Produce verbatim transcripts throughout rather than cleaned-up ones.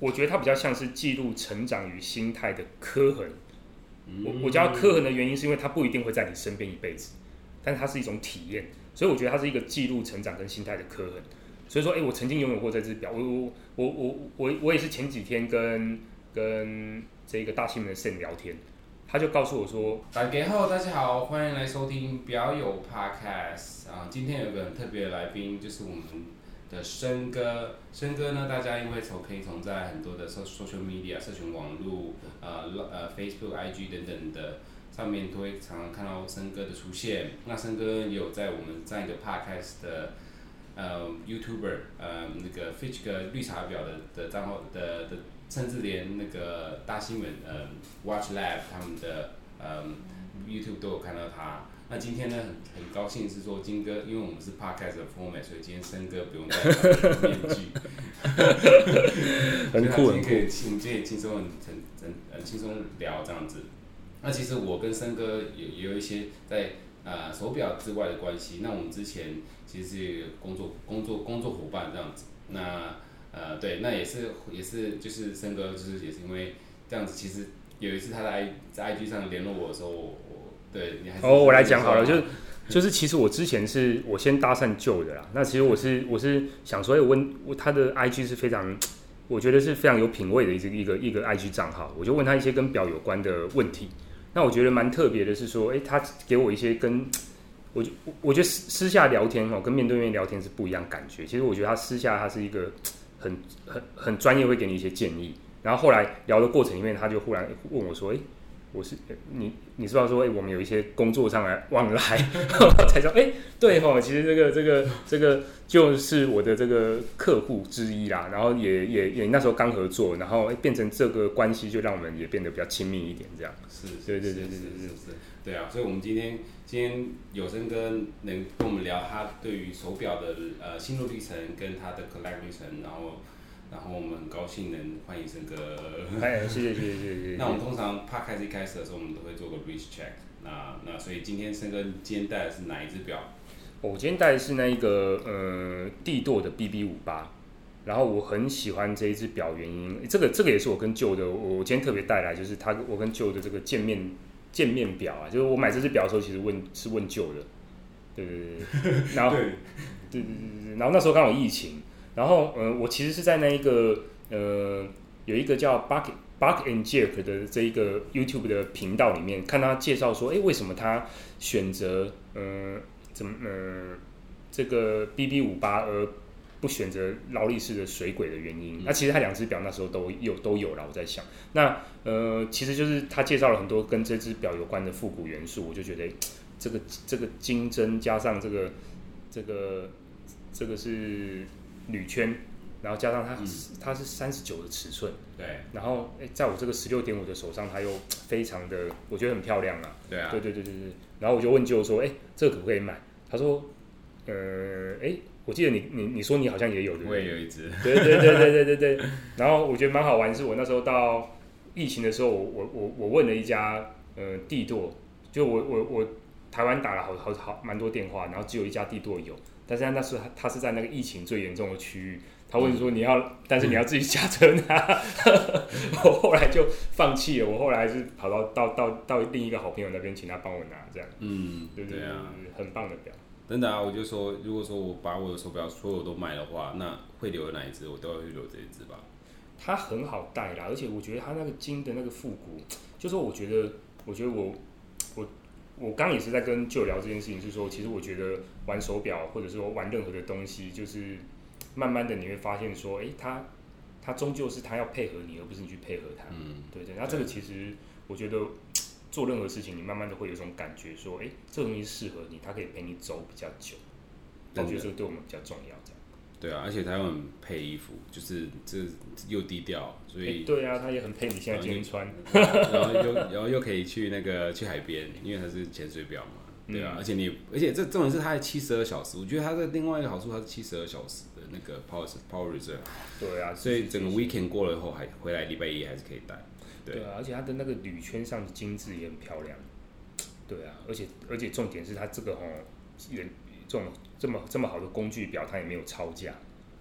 我觉得它比较像是记录成长与心态的刻痕。我我叫它刻痕的原因是因为它不一定会在你身边一辈子，但它是一种体验，所以我觉得它是一个记录成长跟心态的刻痕。所以说，哎，我曾经拥有过这只表，我我我我我我也是前几天跟跟这个大新闻的 Sam 聊天，他就告诉我说， 大家好，大家好，欢迎来收听表友 Podcast 啊，今天有个很特别的来宾，就是我们的生哥。生哥呢，大家因为从可以从在很多的 social media 社群网络，呃呃 Facebook、I G 等等的上面都会常常看到生哥的出现。那生哥也有在我们这样一个 Podcast 的呃 YouTuber 呃那个 Fitch 个绿茶婊的的账号的的，甚至连那个大新闻呃 Watch Lab 他们的呃 YouTube 都有看到他。那今天呢，很很高兴是说金哥，因为我们是 podcast 的 format， 所以今天生哥不用戴面具， 很酷很酷。 可以，我们今天也轻松很很很很轻松聊这样子。那其实我跟生哥也也有一些在呃手表之外的关系。那我们之前其实是工作工作工作伙伴这样子。那呃对，那也是也是就是生哥就是也是因为这样子，其实有一次他在 I 在 I G 上联络我的时候，我对，你还是哦，我来讲好了，就是就是其实我之前是我先搭讪旧的啦。那其实我是我是想说，哎，问他的 I G 是非常，我觉得是非常有品味的一个一个一个 I G 账号，我就问他一些跟表有关的问题。那我觉得蛮特别的是说，哎，他给我一些跟我就我觉得私私下聊天哦，跟面对面聊天是不一样感觉。其实我觉得他私下他是一个很很很专业，会给你一些建议。然后后来聊的过程里面，他就忽然问我说，哎。我是你，你知道说，哎、欸，我们有一些工作上来往来，才说，哎、欸，对吼，其实这个这个这个就是我的这个客户之一啦。然后也也也那时候刚合作，然后、欸、变成这个关系，就让我们也变得比较亲密一点，这样。 是， 对对对对对对是，对啊。所以我们今天今天有生哥能跟我们聊他对于手表的呃心路历程跟他的 collect 历程，然后。然后我们很高兴能欢迎生哥， 哎，谢谢谢谢谢谢。 那我们通常 podcast 一开始的时候，我们都会做个 wrist check。那那所以今天生哥今天带的是哪一只表？ 我今天带的是那一个呃帝舵的 B B 五十八，然后我很喜欢这一只表，原因这个这个也是我跟旧的，我今天特别带来，就是他我跟旧的这个见面见面表啊，就是我买这只表的时候，其实问是问旧的，对对对，然后对对对对，然后那时候刚好疫情。然后，呃，我其实是在那一个，呃，有一个叫 Buck Buck and Jack 的这一个 YouTube 的频道里面，看他介绍说，哎，为什么他选择，呃，怎么，呃，这个 B B 五十八而不选择劳力士的水鬼的原因？嗯、那其实他两只表那时候都有都有了，我在想，那呃，其实就是他介绍了很多跟这只表有关的复古元素，我就觉得，这个这个金针加上这个这个这个是。铝圈，然后加上它，嗯、它是三十九的尺寸， 对， 然后在我这个十六点五的手上，它又非常的，我觉得很漂亮啊， 对啊， 对对对对对。然后我就问舅说，哎，这个可不可以买？他说，呃，哎，我记得你你你说你好像也有，对不对？ 我也有一只， 对对对对对对对。然后我觉得蛮好玩，是我那时候到疫情的时候，我我我我问了一家呃帝舵，就我我我台湾打了好好好蛮多电话，然后只有一家帝舵有。但是那时候他是在那个疫情最严重的区域，他问说你要，嗯、但是你要自己驾车拿，我后来就放弃了。我后来是跑到到到到另一个好朋友那边，请他帮我拿，这样。嗯，对对对啊，很棒的表。 真的啊，我就说，如果说我把我的手表所有都卖的话，那会留哪一只，我都会留这一只吧。 它很好戴啦，而且我觉得它那个金的那个复古，就说我觉得，我觉得我我。我刚也是在跟舅聊这件事情，是说，其实我觉得玩手表或者说玩任何的东西，就是慢慢的你会发现说，哎，它它终究是它要配合你，而不是你去配合它。嗯，对对。那这个其实我觉得做任何事情，你慢慢的会有一种感觉，说，哎，这个东西适合你，它可以陪你走比较久。我觉得这个对我们比较重要，这样。 对啊，而且他又很配衣服，就是这又低调，所以、 欸、对啊，他也很配你现在今天穿， 然后又然后又可以去那个去海边，因为它是潜水表嘛，对啊，嗯、而且你而且这重点是它的七十二小时，我觉得它的另外一个好处，它是七十二小时的那个 power power reserve， 对啊， 所以整个 weekend 过了以后还回来礼拜一还是可以戴， 对, 对啊，而且它的那个铝圈上的精致也很漂亮，对啊，而且而且重点是它这个吼，这种这么这么好的工具表，它也没有超价。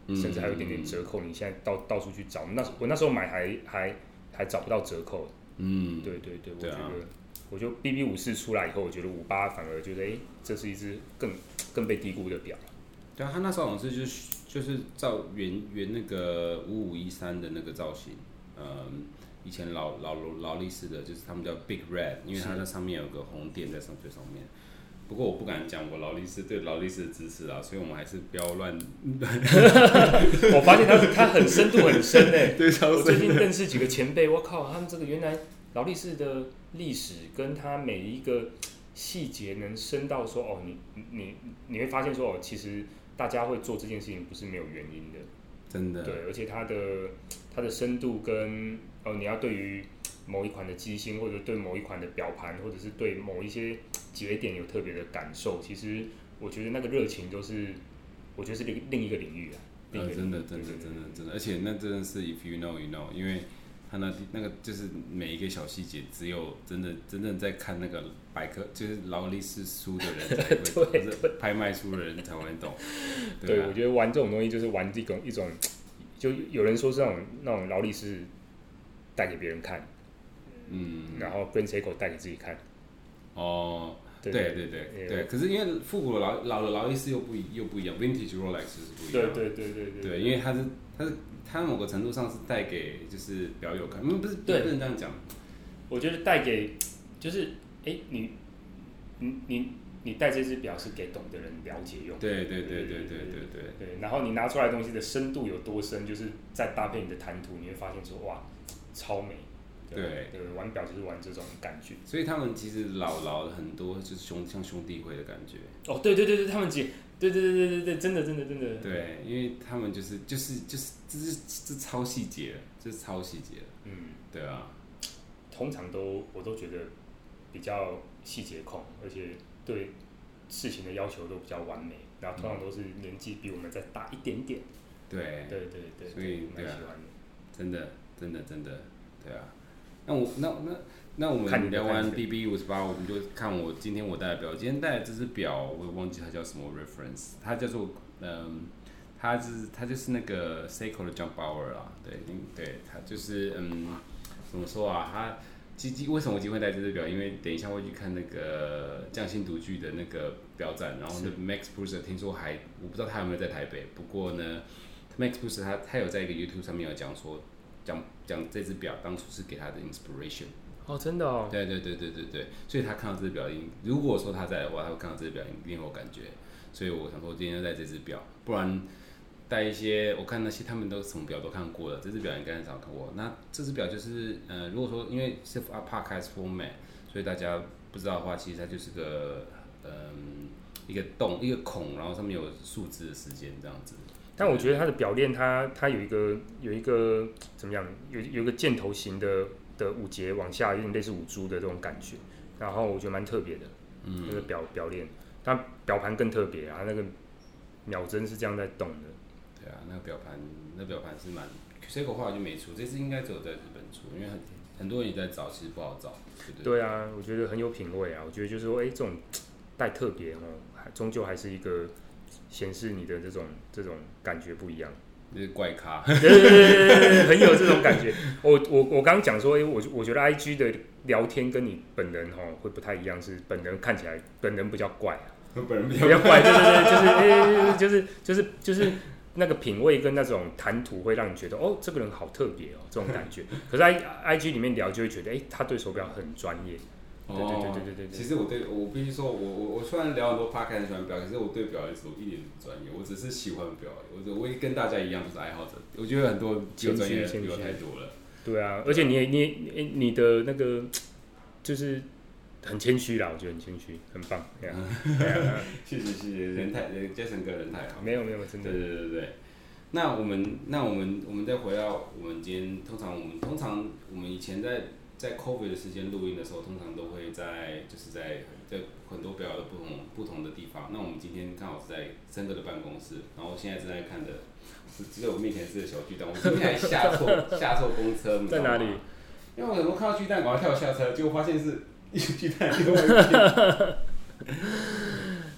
甚至还有一点点折扣。你现在到到处去找，那我那时候买还还还找不到折扣。嗯，对对对，我觉得，啊、我就 B B 五四出来以后，我觉得五八反而觉得，哎、欸，这是一只更更被低估的表。 对啊，他那时候好像是就是就是照原原那个五五一三的那个造型，嗯，以前老老劳力士的，就是他们叫 Big Red， 因为它那上面有个红点在上最上面。不过我不敢讲我劳力士对劳力士的知识啊，所以我们还是不要乱。 我发现他他很深度很深哎、欸， 对，超深的。 我最近认识几个前辈，我靠，他们这个原来劳力士的历史跟他每一个细节能深到说哦，你你你会发现说哦，其实大家会做这件事情不是没有原因的， 真的。 对，而且它的它的深度跟哦，你要对于某一款的机芯，或者对某一款的表盘，或者是对某一些节点有特别的感受，其实我觉得那个热情都是，我觉得是另另一个领域啊。 呃，真的，真的，真的，真的，而且那真的是 if you know you know， 因为他那那个就是每一个小细节，只有真的真正在看那个百科，就是劳力士书的人才会懂，或者拍卖书的人才会懂。 对, 对，我觉得玩这种东西就是玩这种一种，就有人说是那种那种劳力士带给别人看。嗯，然后 Grand Seiko 带给自己看。哦， 对对对 对, 对, 对，可是因为复古的老老的劳力士又不又不一样 ，Vintage Rolex 是不一样。 对对对对 对, 对，因为它是它是它某个程度上是带给就是表友看，嗯，不是不能这样讲。 我觉得带给就是哎、欸、你你你你戴这只表是给懂的人了解用。 对对对对对对对 对, 对。然后你拿出来的东西的深度有多深，就是再搭配你的谈吐，你会发现说哇，超美。对, 对，玩表就是玩这种感觉， 所以他们其实老老的很多就是兄像兄弟会的感觉。 哦，对对对对，他们姐，对对对对对对，真的真的真的。 对，因为他们就是就是就是这是这超细节，这是超细节。嗯，对啊。 通常都我都觉得比较细节控，而且对事情的要求都比较完美，然后通常都是年纪比我们再大一点点。 对对对对， 所以蛮喜欢的。 真的真的真的，对啊。那我那那那我们聊完 B B 五十八，我们就看我今天我带的表。今天带的这只表，我也忘记它叫什么 reference， 它叫做嗯，它是它就是那个 Seiko 的 Jump Hour 啦，对对，它就是嗯，怎么说啊？它基基为什么我今天会带这只表？因为等一下会去看那个匠心独具的那个表展，然后那 Max Purser 听说还我不知道他有没有在台北，不过呢 ，Max Purser 他他有在一个 YouTube 上面有讲说。讲讲这只表当初是给他的 inspiration 哦，真的哦， 对对对对对对，所以他看到这只表，如果说他在的话，他会看到这只表一定有感觉，所以我想说今天就带这只表，不然带一些我看那些他们都什么表都看过了，这只表应该很少看过。那这只表就是呃，如果说因为是 podcast format， 所以大家不知道的话，其实它就是个嗯、呃、一个洞一个孔，然后上面有数字的时间这样子。 但我觉得它的表链它，它有一个有一个怎么样，有有一个箭头型的的五节往下，有点类似五珠的这种感觉，然后我觉得蛮特别的。嗯，那个表表链，它表盘更特别啊，那个秒针是这样在动的。 对啊，那个表盘，那表盘是蛮 Seiko 后来就没出，这次应该只有在日本出，因为很很多人也在找，其实不好找。对, 对, 对, 对啊，我觉得很有品味啊，我觉得就是说，哎、欸，这种带特别哦，终究还是一个。显示你的这种这种感觉不一样， 就是怪咖， 对对对对，很有这种感觉。我我我刚刚讲说，哎、欸，我我觉得 I G 的聊天跟你本人哈会不太一样，是本人看起来本人比较怪啊， 本人比较怪，对对对，就是哎、欸，就是就是就是那个品味跟那种谈吐会让你觉得哦，这个人好特别哦，这种感觉。可是 I I G 里面聊就会觉得，哎、欸，他对手表很专业。对对对对对对。 其实我对我必须说，我我我虽然聊很多 podcast 很喜欢表，可是我对表的时候一点都不专业，我只是喜欢表，我我也跟大家一样，就是爱好者。我觉得很多有专业的比我太多了。 对啊，而且你你你的那个就是很谦虚啦，我觉得很谦虚，很棒。对啊， 谢谢谢谢，人太人 Jason 哥人太好。 没有没有，真的。 对对对对。那我们那我们我们再回到我们今天，通常我们通常我们以前在。在 COVID 的时间录音的时候，通常都会在就是在在很多表的不同不同的地方。那我们今天刚好是在森哥的办公室，然后现在正在看的，只有我面前是小巨蛋。我今天还下错下错公车， 在哪里？ 因为我怎么看到巨蛋，赶快跳下车，结果发现是巨蛋另外一边。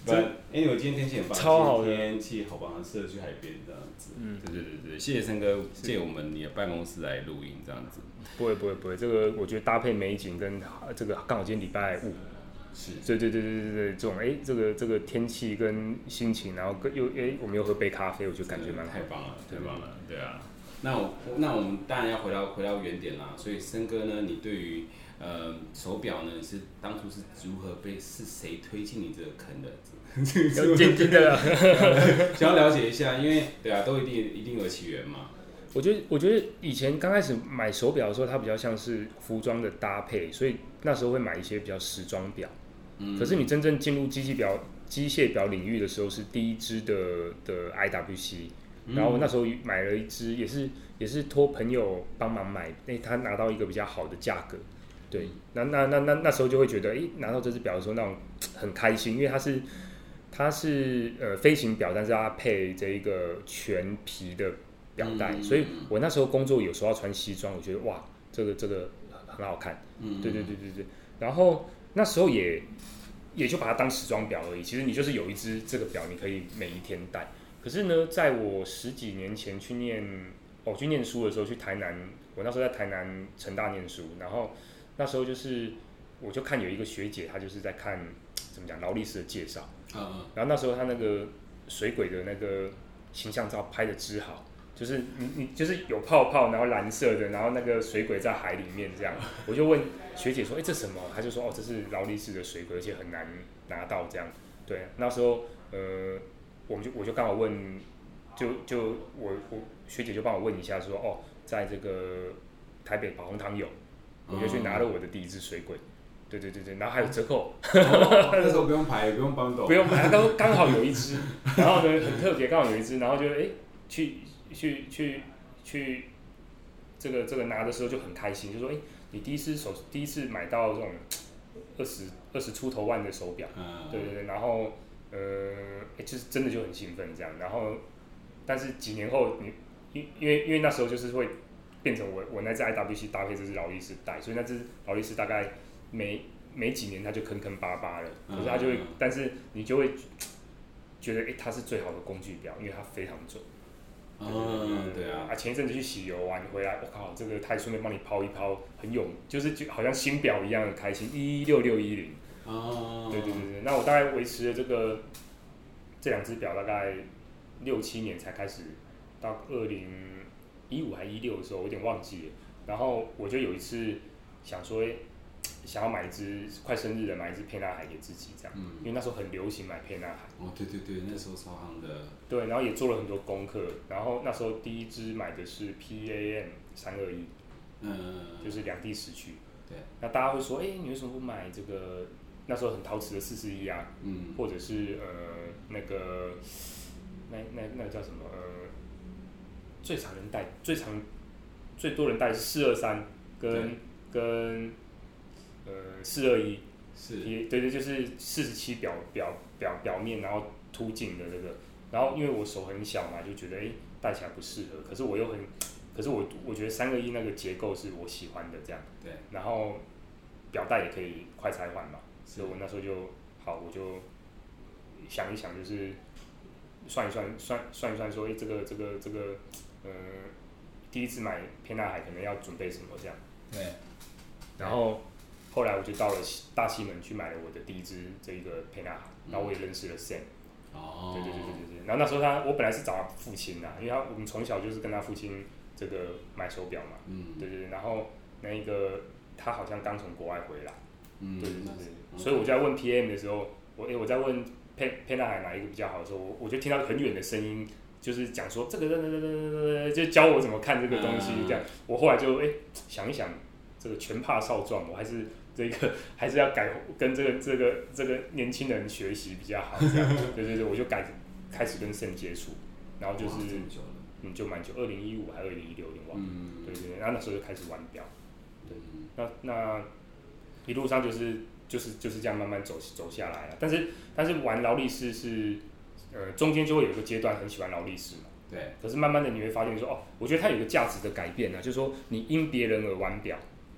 不然，哎，我今天天气很棒， 超好的， 天气好棒，很适合去海边这样子。嗯，对对对对，谢谢森哥借我们你的办公室来录音这样子。 不会不会不会，这个我觉得搭配美景跟这个刚好今天礼拜五。 是， 对对对对对对，这种哎，这个这个天气跟心情，然后跟又哎，我们又喝杯咖啡，我就感觉蛮太棒了，太棒了，对啊。那我那我们当然要回到回到原点啦，所以森哥呢，你对于呃手表呢，你是当初是如何被是谁推进你这个坑的？ 要渐渐的， 想要了解一下，因为对啊，都一定一定有起源嘛。 我觉得，我觉得以前刚开始买手表的时候，它比较像是服装的搭配，所以那时候会买一些比较时装表。嗯、可是你真正进入机器表、机械表领域的时候，是第一支的的 I W C，、嗯、然后那时候买了一支，也是也是托朋友帮忙买，哎，他拿到一个比较好的价格。对，那那那那那时候就会觉得，哎，拿到这只表的时候，那种很开心，因为它是它是呃飞行表，但是它配这一个全皮的表带，嗯、所以我那时候工作有时候要穿西装，我觉得哇，这个这个很好看，嗯、对对对对对。然后那时候也也就把它当时装表而已，其实你就是有一只这个表，你可以每一天戴。可是呢，在我十几年前去念哦去念书的时候，去台南，我那时候在台南成大念书，然后那时候就是我就看有一个学姐，她就是在看怎么讲劳力士的介绍，嗯、然后那时候她那个水鬼的那个形象照拍的之好。就是你你就是有泡泡，然后蓝色的，然后那个水鬼在海里面这样，我就问学姐说，哎、欸，这什么？她就说，哦，这是劳力士的水鬼，而且很难拿到这样。对，那时候呃，我们就我就刚好问，就就我我学姐就帮我问一下说，哦，在这个台北宝红堂有，我就去拿了我的第一只水鬼。对对对对，然后还有折扣， 哦、那时候不用排，也不用帮抖， 不用排，刚刚好有一只，然后呢很特别，刚好有一只，然后就哎、欸、去。去去去，这个这个拿的时候就很开心，就说哎、欸，你第一次手第一次买到这种二十二十出头万的手表，嗯、对对对，然后呃、欸，就是真的就很兴奋这样，然后但是几年后你因因为因为那时候就是会变成我我那只 I W C 搭配这只劳力士带，所以那只劳力士大概每每几年它就坑坑巴巴了，可是它就会，嗯、但是你就会觉得哎、欸，它是最好的工具表，因为它非常准。 嗯，对啊， 啊，前一阵子去洗油完回来，我靠，这个他顺便帮你抛一抛，很勇，就是就好像新表一样的开心，一六六一零。哦，对对对对，那我大概维持了这个这两只表大概六七年才开始，到二零一五还一六的时候，我有点忘记了。然后我就有一次想说，想要买一只快生日的，买一只沛纳海给自己这样，嗯、因为那时候很流行买沛纳海。 哦，对对对，那时候超行的。 对，然后也做了很多功课，然后那时候第一支买的是 P A M 三二一，嗯，就是两地时区。 对， 那大家会说，哎、欸，你为什么不买这个？那时候很陶瓷的四四一啊，嗯，或者是呃那个那那那个叫什么呃最常人戴最常最多人戴是四二三跟跟呃四二一， 是， 对对，就是四十七表表表表面，然后凸镜的这个，然后因为我手很小嘛，就觉得哎戴起来不适合，可是我又很，可是我我觉得三二一那个结构是我喜欢的这样， 对， 然后表带也可以快拆换嘛，所以我那时候就好，我就想一想，就是算一算算算一算说，哎这个这个这个呃第一次买沛纳海可能要准备什么这样， 对， 然后。后来我就到了大西门去买了我的第一支这一个沛纳海，然后我也认识了 Sam。哦。对对对对对。然后那时候他，我本来是找他父亲呐，因为他我们从小就是跟他父亲这个买手表嘛。嗯。对对对，然后那一个他好像刚从国外回来。嗯。对对对对。所以我就在问 P M 的时候，我哎我在问沛沛纳海哪一个比较好的时候，我我就听到很远的声音，就是讲说这个就教我怎么看这个东西这样。我后来就哎想一想，这个拳怕少壮，我还是。这个还是要改跟这个这个这个年轻人学习比较好，这样对对对，我就改开始跟Sam接触，然后就是嗯就蛮久，二零一五还是二零一六，有点忘了，嗯、对对对，然后那时候就开始玩表，对，那那一路上就是就是就是这样慢慢走走下来了，但是但是玩劳力士是呃中间就会有一个阶段很喜欢劳力士嘛， 对， 可是慢慢的你会发现说哦，我觉得它有一个价值的改变呢、啊，就是说你因别人而玩表。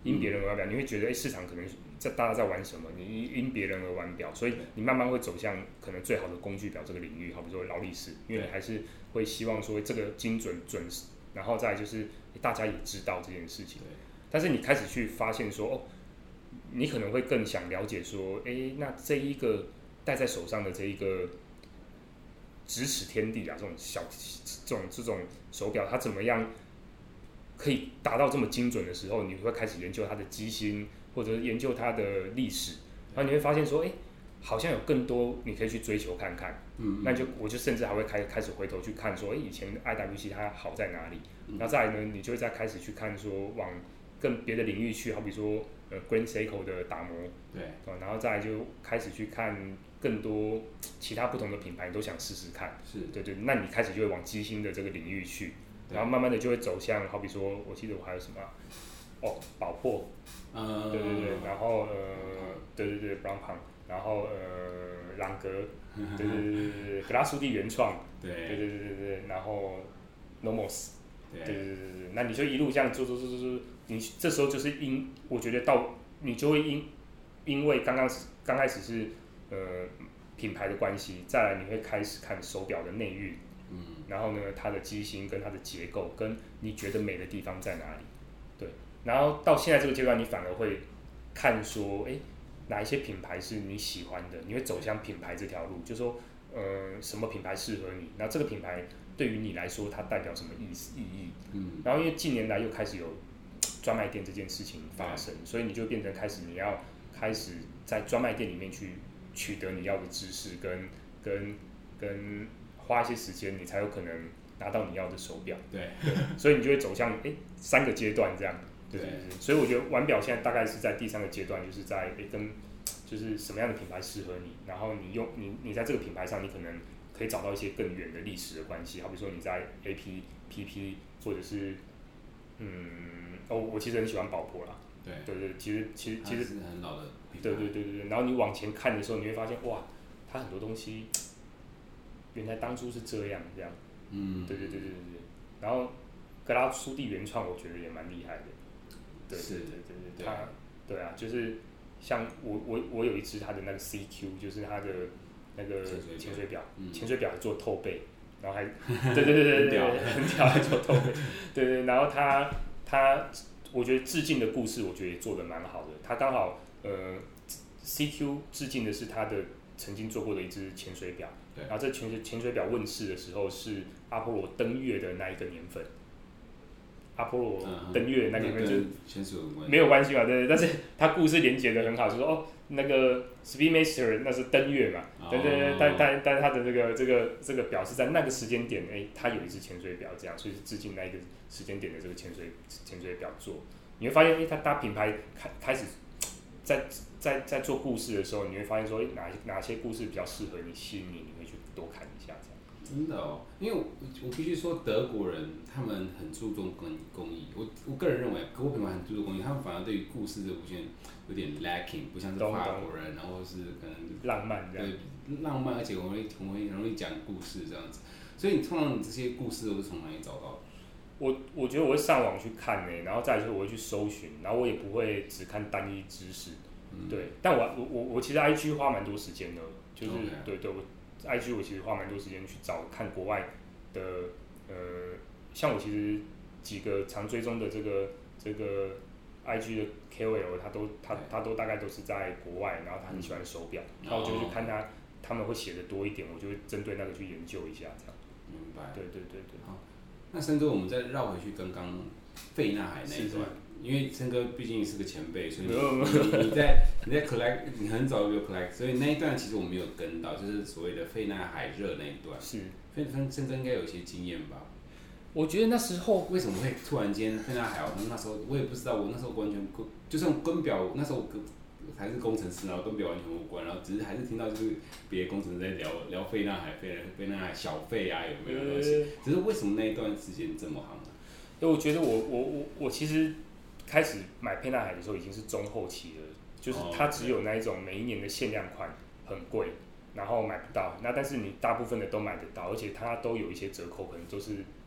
因别人而玩表，你会觉得哎、欸、市场可能在大家在玩什么，你因别人而玩表，所以你慢慢会走向可能最好的工具表这个领域，好比说劳力士，因为你还是会希望说这个精准准时，然后再来就是、欸、大家也知道这件事情，但是你开始去发现说哦，你可能会更想了解说，哎、欸，那这一个戴在手上的这一个咫尺天地啊，这种小这种这种手表，它怎么样可以达到这么精准的时候，你会开始研究它的机芯，或者研究它的历史，然后你会发现说，哎、欸，好像有更多你可以去追求看看。嗯, 嗯，那就我就甚至还会开开始回头去看说，哎、欸，以前 I W C 它好在哪里？嗯、然后再来呢，你就会再开始去看说往更别的领域去，好比说呃 Grand Seiko 的打磨， 对， 然后再来就开始去看更多其他不同的品牌，你都想试试看。 是， 对对，那你开始就会往机芯的这个领域去。然后慢慢的就会走向，好比说，我记得我还有什么、啊，哦，宝珀，嗯，对对对，然后呃，对对对 ，Brown Pang， 然后呃，朗格，对对对对对，格拉苏蒂原创，对对对对对，然后 Nomos， 对对对对对，那你就一路这样做做做做做，你这时候就是因，我觉得到你就会因，因为刚刚刚开始是呃品牌的关系，再来你会开始看手表的内蕴。嗯，然后呢，它的机芯跟它的结构，跟你觉得美的地方在哪里？对，然后到现在这个阶段，你反而会看说，哎，哪一些品牌是你喜欢的？你会走向品牌这条路，就是说，呃，什么品牌适合你？那这个品牌对于你来说，它代表什么意思意义？嗯，然后因为近年来又开始有专卖店这件事情发生，所以你就变成开始你要开始在专卖店里面去取得你要的知识跟跟跟。花一些时间，你才有可能拿到你要的手表。 对， 所以你就会走向哎、欸、三个阶段这样。对对对。所以我觉得玩表现在大概是在第三个阶段，就是在哎、欸、跟就是什么样的品牌适合你，然后你用你你在这个品牌上，你可能可以找到一些更远的历史的关系。好比说你在 A P P P 或者是嗯哦，我其实很喜欢宝珀啦。 对对对，其实其实其实是很老的品牌。 对对对对，然后你往前看的时候，你会发现哇，它很多东西。原来当初是这样，这样，嗯，对对对对对对。然后格拉苏蒂原创，我觉得也蛮厉害的。对对对对对，他，对啊，就是像我我我有一只它的那个 C Q， 就是它的那个潜水表，潜水表还做透背，然后还，对对对对对，很屌，还做透背，对对，然后他他，我觉得致敬的故事，我觉得也做得蛮好的。他刚好呃 ，C Q 致敬的是他的曾经做过的一只潜水表。然后这潜水潜水表问世的时候是阿波罗登月的那一个年份，阿波罗登月那个年份就没有关系嘛，对对，但是它故事连接的很好，就说哦那个 Speedmaster 那是登月嘛，对对对，但但但它的这个这个这个表是在那个时间点，哎，它有一只潜水表这样，所以是致敬那一个时间点的这个潜水潜水表做，你会发现，哎，它它品牌开开始在在在做故事的时候，你会发现说，哎，哪哪些故事比较适合你，吸引你，你会去多看一下这样。 真的哦，因为我我必须说，德国人他们很注重工工艺。我我个人认为，可我品牌很注重工艺，他们反而对于故事的部分有点 lacking， 不像是法国人，然后是可能浪漫这样。 对，浪漫，而且很容易很容易很容易讲故事这样子。所以，通常你这些故事都是从哪里找到的？ 我我觉得我会上网去看呢、欸，然后再来就是我会去搜寻，然后我也不会只看单一知识。嗯、对，但我我我其实 I G 花蛮多时间的，就是、okay. 对对我。I G 我其实花蛮多时间去找看国外的，呃，像我其实几个常追踪的这个这个 I G 的 K O L， 他都他他都大概都是在国外，然后他很喜欢手表，然后我就去看他他们会写的多一点，我就会针对那个去研究一下这样。 明白。 对对对对。 好，那森哥，我们再绕回去刚刚费纳海那一段。因为森哥毕竟是个前辈，所以 你, 你, 你在你在 collect， 你很早就有 collect， 所以那一段其实我没有跟到，就是所谓的费纳海热那一段。 是， 森森哥应该有一些经验吧？ 我觉得那时候为什么会突然间费纳海？那时候我也不知道，我那时候完全就算跟表，那时候还是工程师，然后跟表完全无关，然后只是还是听到就是别的工程师在聊聊费纳海、费费纳海小费啊有没有东西？只是为什么那一段时间这么行呢？ 因为我觉得我我我我其实。开始买沛纳海的时候已经是中后期了，就是它只有那一种每一年的限量款很贵，然后买不到。那但是你大部分的都买得到，而且它都有一些折扣，可能都是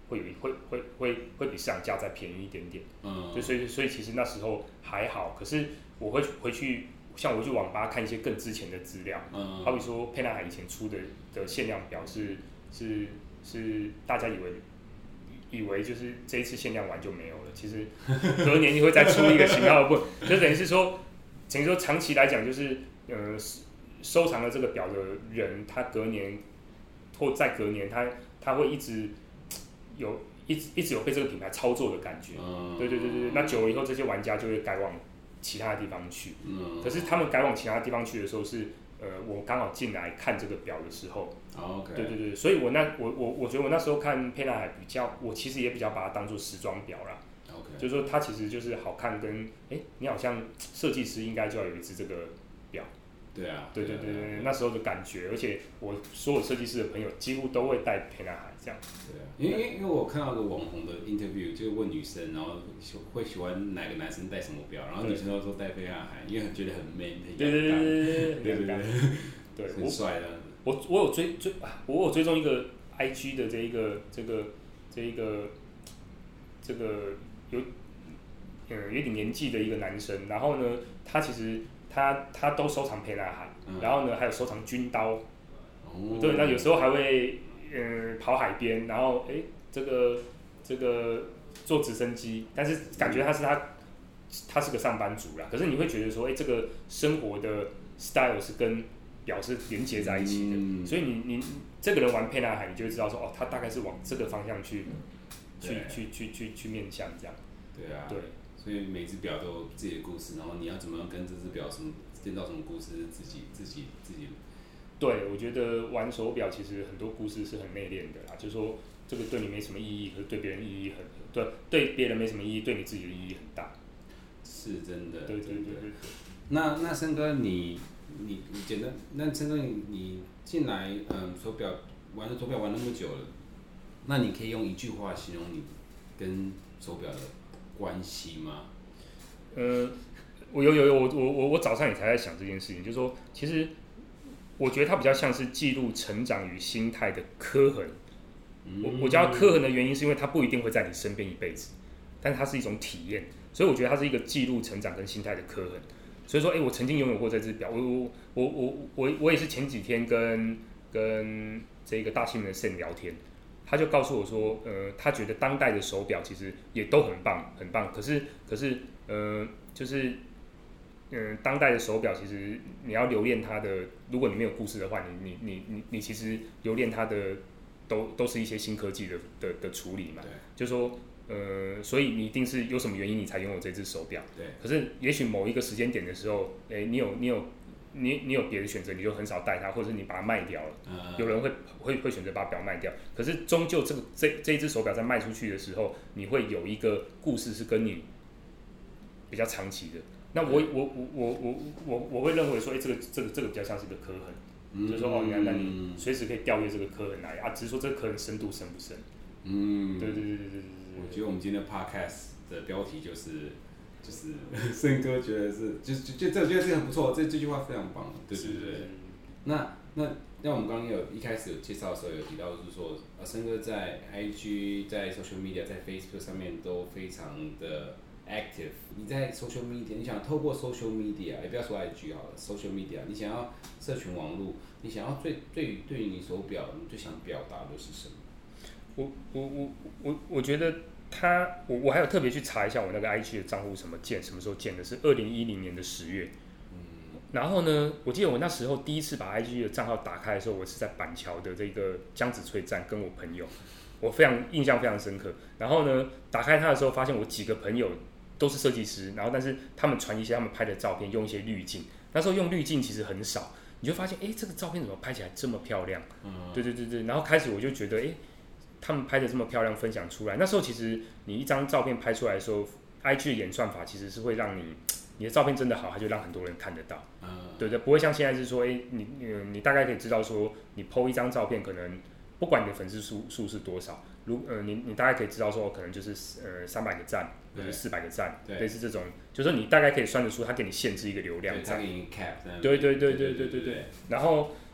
会有会会会会比市场价再便宜一点点。嗯，就所以所以其实那时候还好，可是我会回去，像我去网吧看一些更之前的资料，嗯，好比说沛纳海以前出的的限量表是是是大家以为。以为就是这一次限量完就没有了，其实隔年你会再出一个型号，不，就等于是说，等于说长期来讲，就是呃收藏了这个表的人，他隔年或再隔年，他他会一直有一直一直有被这个品牌操作的感觉，嗯、对对对对，那久了以后，这些玩家就会改往其他的地方去，嗯、可是他们改往其他地方去的时候是。呃，我刚好进来看这个表的时候， oh, okay. 对对对，所以我那我我我觉得我那时候看沛纳海比较，我其实也比较把它当做时装表啦， okay. 就是说它其实就是好看跟，哎，你好像设计师应该就要有一只这个表， 对啊， 对对对对，对那时候的感觉，而且我所有设计师的朋友几乎都会戴沛纳海这样， 对啊，因为因为我看到个网红的 interview， 就问女生，然后会喜欢哪个男生戴什么表，然后女生都说戴沛纳海，因为觉得很 man， 很对对对对对对对对对， 很帅的。 我我有追追我有追踪一个 I G 的这一个这个这一个这个有嗯有点年纪的一个男生，然后呢，他其实他他都收藏沛纳海，嗯、然后呢还有收藏军刀，哦、对，那有时候还会嗯跑海边，然后哎这个这个坐直升机，但是感觉他是他他是个上班族啦，可是你会觉得说，哎这个生活的 style 是跟表是连接在一起的，嗯、所以你你这个人玩沛纳海，你就会知道说，哦，他大概是往这个方向去，去去去去去面向这样。 对啊。 对。 所以每只表都有自己的故事，然后你要怎么样跟这只表什么见到什么故事，自己自己自己。 对，我觉得玩手表其实很多故事是很内敛的啦，就是说这个对你没什么意义，可是对别人意义很对，对别人没什么意义，对你自己的意义很大。 是真的。 对对对对对。 那那森哥你。你你简单，那真正你进来，嗯，手表玩了手表玩那么久了，那你可以用一句话形容你跟手表的关系吗？ 呃，我有有有，我我我我早上也才在想这件事情，就是说，其实我觉得它比较像是记录成长与心态的刻痕。嗯、我我叫它刻痕的原因，是因为它不一定会在你身边一辈子，但是它是一种体验，所以我觉得它是一个记录成长跟心态的刻痕。所以说，哎、欸，我曾经拥有过这只表，我我我我我我也是前几天跟跟这个大新闻的 Sam 聊天，他就告诉我说，呃，他觉得当代的手表其实也都很棒，很棒，可是可是呃，就是嗯、呃，当代的手表其实你要留恋它的，如果你没有故事的话，你你你你你其实留恋它的都都是一些新科技的的的处理嘛，就是说。呃，所以你一定是有什么原因你才拥有这只手表？ 对。 可是也许某一个时间点的时候，哎、欸，你有你有你你有别的选择，你就很少戴它，或者是你把它卖掉了。嗯、有人会会会选择把表卖掉，可是终究这个这这一只手表在卖出去的时候，你会有一个故事是跟你比较长期的。那我我我我我我我会认为说，哎、欸，这个这个这个比较像是一个刻痕，嗯、就是说哦，你看，那你随时可以调阅这个刻痕来啊，只是说这个刻痕深度深不深？嗯，对对对对对对。 我觉得我们今天的 podcast 的标题就是就是森哥觉得是就就就这我觉得这个很不错，这这句话非常棒，对对对。那那那我们刚刚有一开始有介绍的时候有提到就是说，啊森哥在 I G 在 social media 在 Facebook 上面都非常的 active。你在 social media 你想透过 social media 也不要说 I G 好了 social media 你想要社群网络，你想要最对于对于你手表你最想表达的是什么？ 我我我我我觉得他，我我还有特别去查一下我那个 I G 的账户什么建，什么时候建的，是二零一零年的十月。嗯。然后呢，我记得我那时候第一次把 I G 的账号打开的时候，我是在板桥的这个江子翠站跟我朋友，我非常印象非常深刻。然后呢，打开它的时候，发现我几个朋友都是设计师，然后但是他们传一些他们拍的照片，用一些滤镜。那时候用滤镜其实很少，你就发现，哎，这个照片怎么拍起来这么漂亮？嗯。对对对对，然后开始我就觉得，哎。他们拍的这么漂亮，分享出来。那时候其实你一张照片拍出来的时候 ，I G 的演算法其实是会让你你的照片真的好，它就让很多人看得到。嗯，对对，不会像现在是说，哎、欸，你你你大概可以知道说，你 po 一张照片，可能不管你的粉丝数数是多少，如呃你你大概可以知道说，可能就是呃三百个赞，或者四百个赞，类似这种，就是说你大概可以算得出，它给你限制一个流量。 对，它给你 cap。 对对对对对对对。然后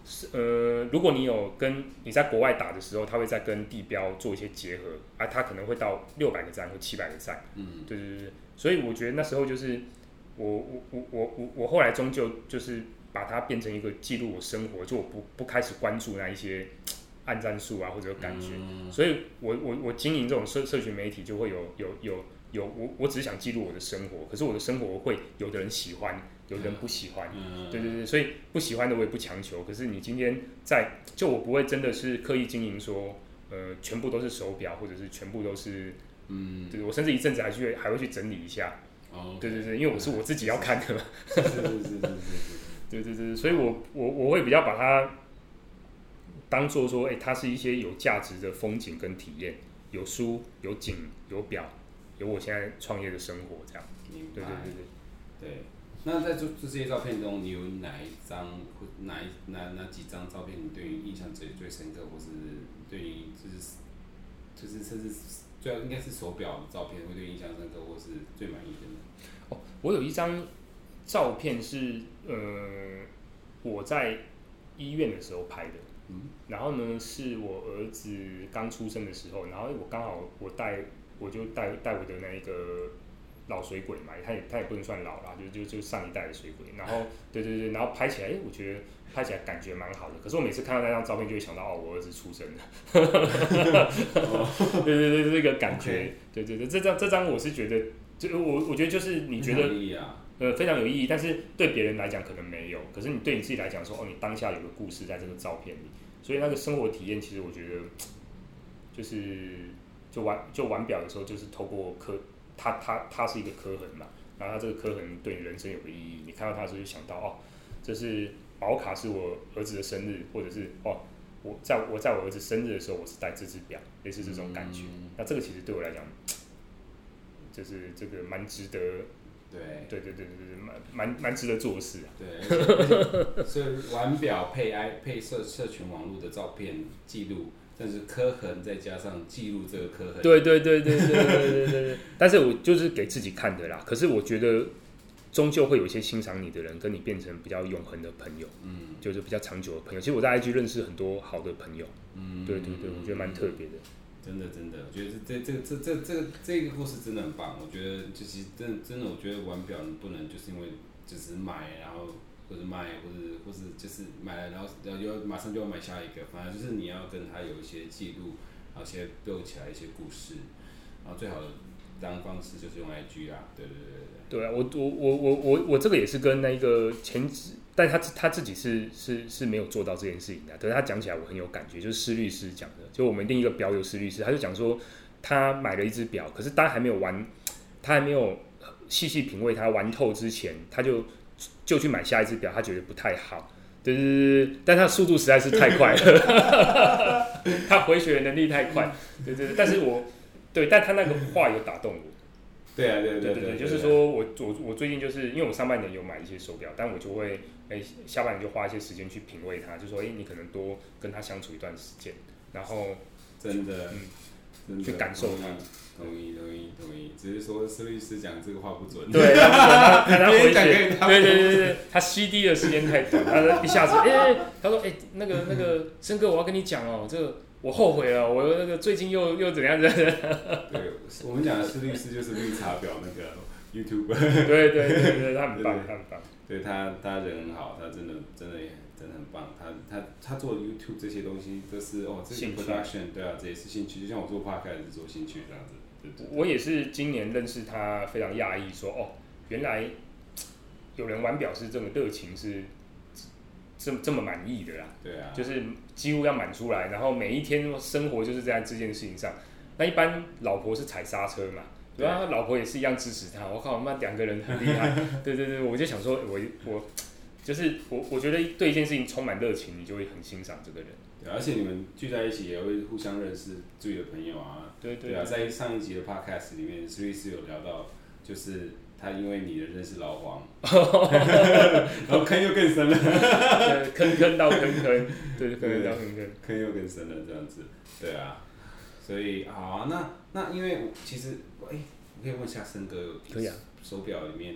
呃，如果你有跟你在国外打的时候，它会再跟地标做一些结合，啊，它可能会到六百个赞或七百个赞，嗯，对对对对，所以我觉得那时候就是我我我我我我后来终究就是把它变成一个记录我生活，就我不不开始关注那一些按赞数啊或者感觉，嗯、所以我我我经营这种社社群媒体就会有有有有我我只是想记录我的生活，可是我的生活会有的人喜欢。有人不喜欢，嗯、对对对，所以不喜欢的我也不强求。可是你今天在，就我不会真的是刻意经营说，呃，全部都是手表，或者是全部都是，嗯，对我甚至一阵子还去还会去整理一下，哦，对对对，因为我是我自己要看的嘛，是是是是是是，对对对，所以我我我会比较把它当做说，哎、欸，它是一些有价值的风景跟体验，有书有景有表，有我现在创业的生活这样，对对对对对。那在这这些照片中，你有哪一张或哪一哪哪几张照片，你对你印象最最深刻，或是对你就是就是甚至最应该是手表的照片，会对你印象深刻，或是最满意的呢？ 哦，我有一张照片是呃我在医院的时候拍的，嗯，然后呢是我儿子刚出生的时候，然后我刚好我带我就带带我的那个。老水鬼嘛，他也他也不能算老啦，就就就上一代的水鬼。然后对对对，然后拍起来，哎，我觉得拍起来感觉蛮好的。可是我每次看到那张照片，就会想到哦，我儿子出生了。对对对，这个感觉，对对对，这张这张我是觉得，就我我觉得就是你觉得，呃，非常有意义，但是对别人来讲可能没有，可是你对你自己来讲说，哦，你当下有个故事在这个照片里，所以那个生活体验，其实我觉得就是就玩就玩表的时候，就是透过刻。它它它是一个刻痕嘛，然后它这个刻痕对你人生有个意义。你看到它的时候就想到哦，这是保卡是我儿子的生日，或者是哦，我在我在我儿子生日的时候我是戴这只表，类似这种感觉。嗯、那这个其实对我来讲，就是这个蛮值得。 对对对对对对，蛮蛮蛮值得做的事啊。 对，所以玩表配 i 配社社群网络的照片记录。但是刻痕再加上记录这个刻痕， 对对对对对对对对对。但是我就是给自己看的啦。可是我觉得终究会有一些欣赏你的人，跟你变成比较永恒的朋友，嗯，就是比较长久的朋友。其实我在 I G 认识很多好的朋友，嗯，对对对，我觉得蛮特别的。 真的真的，我觉得这这这这这个这个故事真的很棒。我觉得就是真真的，我觉得玩表你不能就是因为只是买，然后。或者卖，或者或是就是买了，然后然后就马上就要买下一个，反正就是你要跟他有一些记录，然后先勾起来一些故事，然后最好的当方式就是用 I G 啦，对对对对。对啊，我我我我我我这个也是跟那个前，但他他自己是是是没有做到这件事情的，可是他讲起来我很有感觉，就是施律师讲的，就我们另一个表友施律师，他就讲说他买了一只表，可是当还没有玩，他还没有细细品味它玩透之前，他就。就去买下一只表，他觉得不太好，对对对对，但他速度实在是太快了，他回血的能力太快，对对对，但是我对，但他那个话有打动我， 对啊对对对对，就是说我我我最近就是因为我上半年有买一些手表，但我就会哎下半年就花一些时间去品味它，就说哎你可能多跟他相处一段时间，然后真的嗯去感受它。 同意同意同意，只是说施律师讲这个话不准。 对，他他回血，对对对对，他 C D 的时间太短，他一下子，哎、欸，他说，哎、欸，那个那个森哥，我要跟你讲哦，这个我后悔了，我那个最近又又怎样怎样。 对，我们讲的施律师就是绿茶婊那个 YouTube。 对对对对，他很棒，他很棒。 对他，他人很好，他真的真的也真的很棒。他他他做 YouTube 这些东西都是哦，这些 production 对啊，这也是兴趣。就像我做 podcast 是做兴趣这样子。对对对， 我也是今年认识他，非常讶异，说哦，原来有人玩表是这么热情，是这这么满意的啦。 对啊， 就是几乎要满出来，然后每一天生活就是在这件事情上。那一般老婆是踩刹车嘛？对啊，他老婆也是一样支持他。我靠，那两个人很厉害。对对对，我就想说，我我就是我，我觉得对一件事情充满热情，你就会很欣赏这个人。 对，而且你们聚在一起也会互相认识自己的朋友啊。 对 对, 对啊，在上一集的 podcast 里面，施律师有聊到，就是他因为你的认识老黄，然后坑又更深了。 对，坑坑到坑坑，对，坑到坑坑， 坑又更深了这样子。对啊。所以好啊，那那因为其实，哎、欸，我可以问一下森哥， 可以啊。 手表里面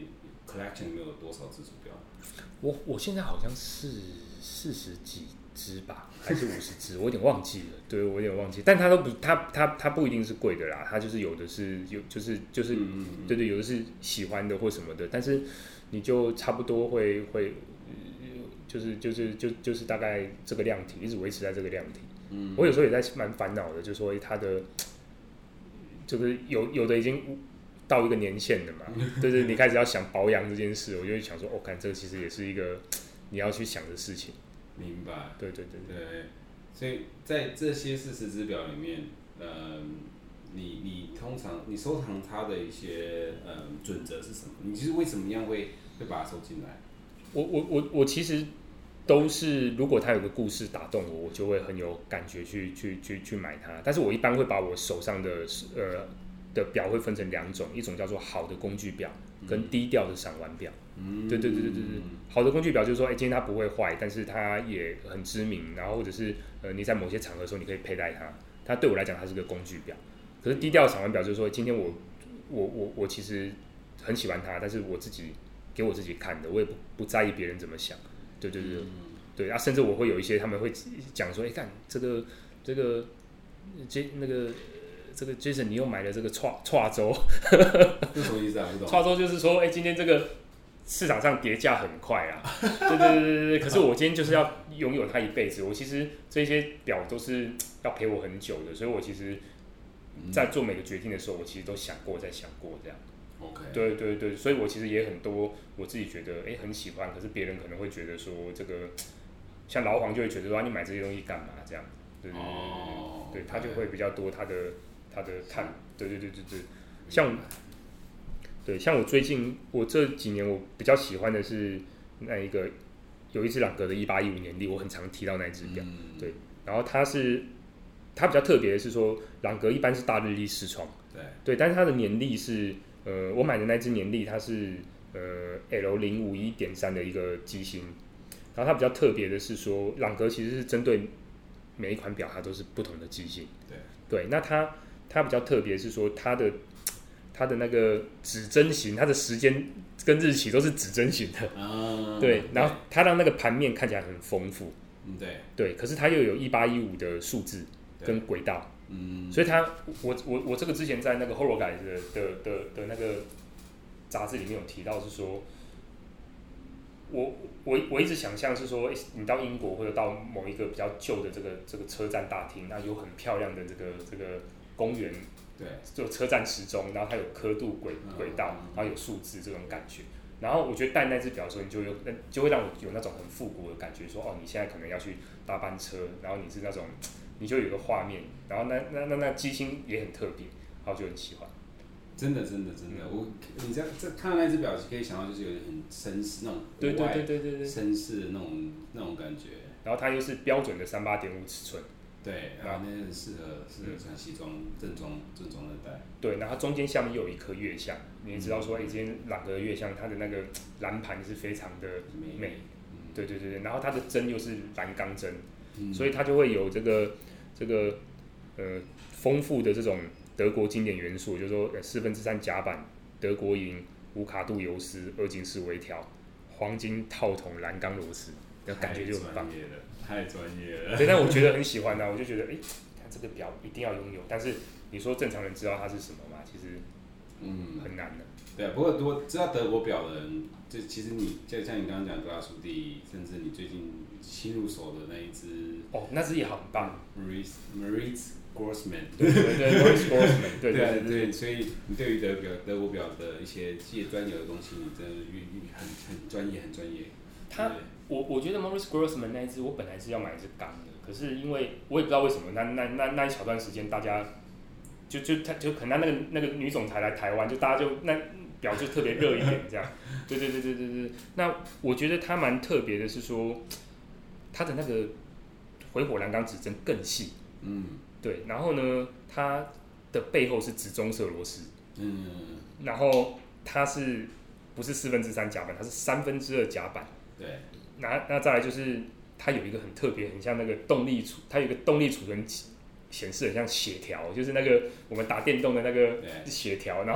collection 里面有多少只手表？ 我我现在好像是四十几只吧，还是五十只，我有点忘记了。对，我有点忘记，但它都不，它它它不一定是贵的啦，它就是有的是有，就是就是，嗯、对对，有的是喜欢的或什么的，但是你就差不多会会，就是就是就就是大概这个量体，一直维持在这个量体。嗯，我有时候也在蛮烦恼的，就是说它的，就是有有的已经到一个年限了嘛，就是你开始要想保养这件事，我就会想说，哦，看这个其实也是一个你要去想的事情。 明白。 对对对对, 对，所以在这些四十只表里面，呃，你你通常你收藏它的一些呃准则是什么？你是为什么样会会把它收进来？ 我我我我其实都是，如果它有个故事打动我，我就会很有感觉去去去去买它。但是我一般会把我手上的呃的表会分成两种，一种叫做好的工具表，跟低调的赏玩表。嗯，对对对对对对，好的工具表就是说，哎、欸，今天它不会坏，但是它也很知名，然后或者是呃你在某些场合的时候你可以佩戴它，它对我来讲它是个工具表。可是低调的赏玩表就是说，今天我我我我其实很喜欢它，但是我自己给我自己看的，我也不不在意别人怎么想。对对对对，对啊，甚至我会有一些他们会讲说，哎、欸，看这个这个这那个。这个 Jason， 你又买了这个串串州， 这什么意思啊？不懂。 串州就是说，哎、欸，今天这个市场上跌价很快啊，对对对对对。可是我今天就是要拥有它一辈子，我其实这些表都是要陪我很久的，所以我其实，在做每个决定的时候，我其实都想过再想过这样。 OK。对对对，所以我其实也很多我自己觉得哎、欸、很喜欢，可是别人可能会觉得说这个，像老黄就会觉得说、啊、你买这些东西干嘛这样，对对对对对，哦、对他就会比较多他的。他的看，对对对对对，像，对像我最近我这几年我比较喜欢的是那一个有一只朗格的一八一五年历，我很常提到那只表，嗯、对，然后它是它比较特别的是说朗格一般是大日历视窗，对对，但是它的年历是呃我买的那只年历它是呃 L 零五一点三的一个机芯，然后它比较特别的是说朗格其实是针对每一款表它都是不同的机芯，对对，那它。它比较特别是说它的它的那个指针型，它的时间跟日期都是指针型的，啊、对，然后它让那个盘面看起来很丰富，嗯、对对，可是它又有一八一五的数字跟轨道，嗯，所以它我我我这个之前在那个 Hologuide 的的的的那个杂志里面有提到是说，我我我一直想象是说，你到英国或者到某一个比较旧的这个这个车站大厅，那有很漂亮的这个这个。公园，对，就车站时钟，然后它有刻度轨轨道，然后有数字这种感觉。然后我觉得戴那只表的时候，你就有就会让我有那种很复古的感觉，说哦，你现在可能要去搭班车，然后你是那种，你就有个画面，然后那那那那机芯也很特别，然后就很喜欢。 真的真的真的，我你这这看到那只表，可以想到就是有点很绅士那种， 对对对对对对， 绅士的那种那种感觉。 然后它又是标准的三八点五尺寸。 对，然后那很适合适合穿西装正装正装的戴。 对，然后中间下面又有一颗月相，你也知道说，哎、嗯，今天朗格的月相，它的那个蓝盘是非常的美。美嗯、对对对对，然后它的针又是蓝钢针，嗯、所以它就会有这个这个呃丰富的这种德国经典元素，就是说四分之三甲板、德国银、无卡度游丝、二进式微调、黄金套筒蓝钢螺丝，那感觉就很棒。 太专业了， 对，但我觉得很喜欢啊，我就觉得，哎、欸，看这个表一定要拥有。但是你说正常人知道它是什么吗？其实，嗯，很难的。 对啊，不过如果知道德国表的人，就其实你就像你刚刚讲格拉苏蒂，甚至你最近新入手的那一只， 哦，那只也很棒 ，Maurice Maurice Grossman， 对对对 ，Maurice Grossman， 对对对对，所以你对于德表德国表的一些这些专有的东西，你真的很很专业，很专业。 他。我我觉得 Maurice Grossman 那一只，我本来是要买一只钢的，可是因为我也不知道为什么，那那那那一小段时间，大家就就他就可能那个那个女总裁来台湾，就大家就那表就特别热一点这样。对对对对对对。那我觉得它蛮特别的是说，它的那个回火蓝钢指针更细，嗯，对。然后呢，它的背后是指棕色螺丝，嗯，然后它是不是四分之三甲板，它是三分之二甲板，对。那那再来就是它有一个很特别，很像那个动力储，它有一个动力储存显示很像血条，就是那个我们打电动的那个血条，然后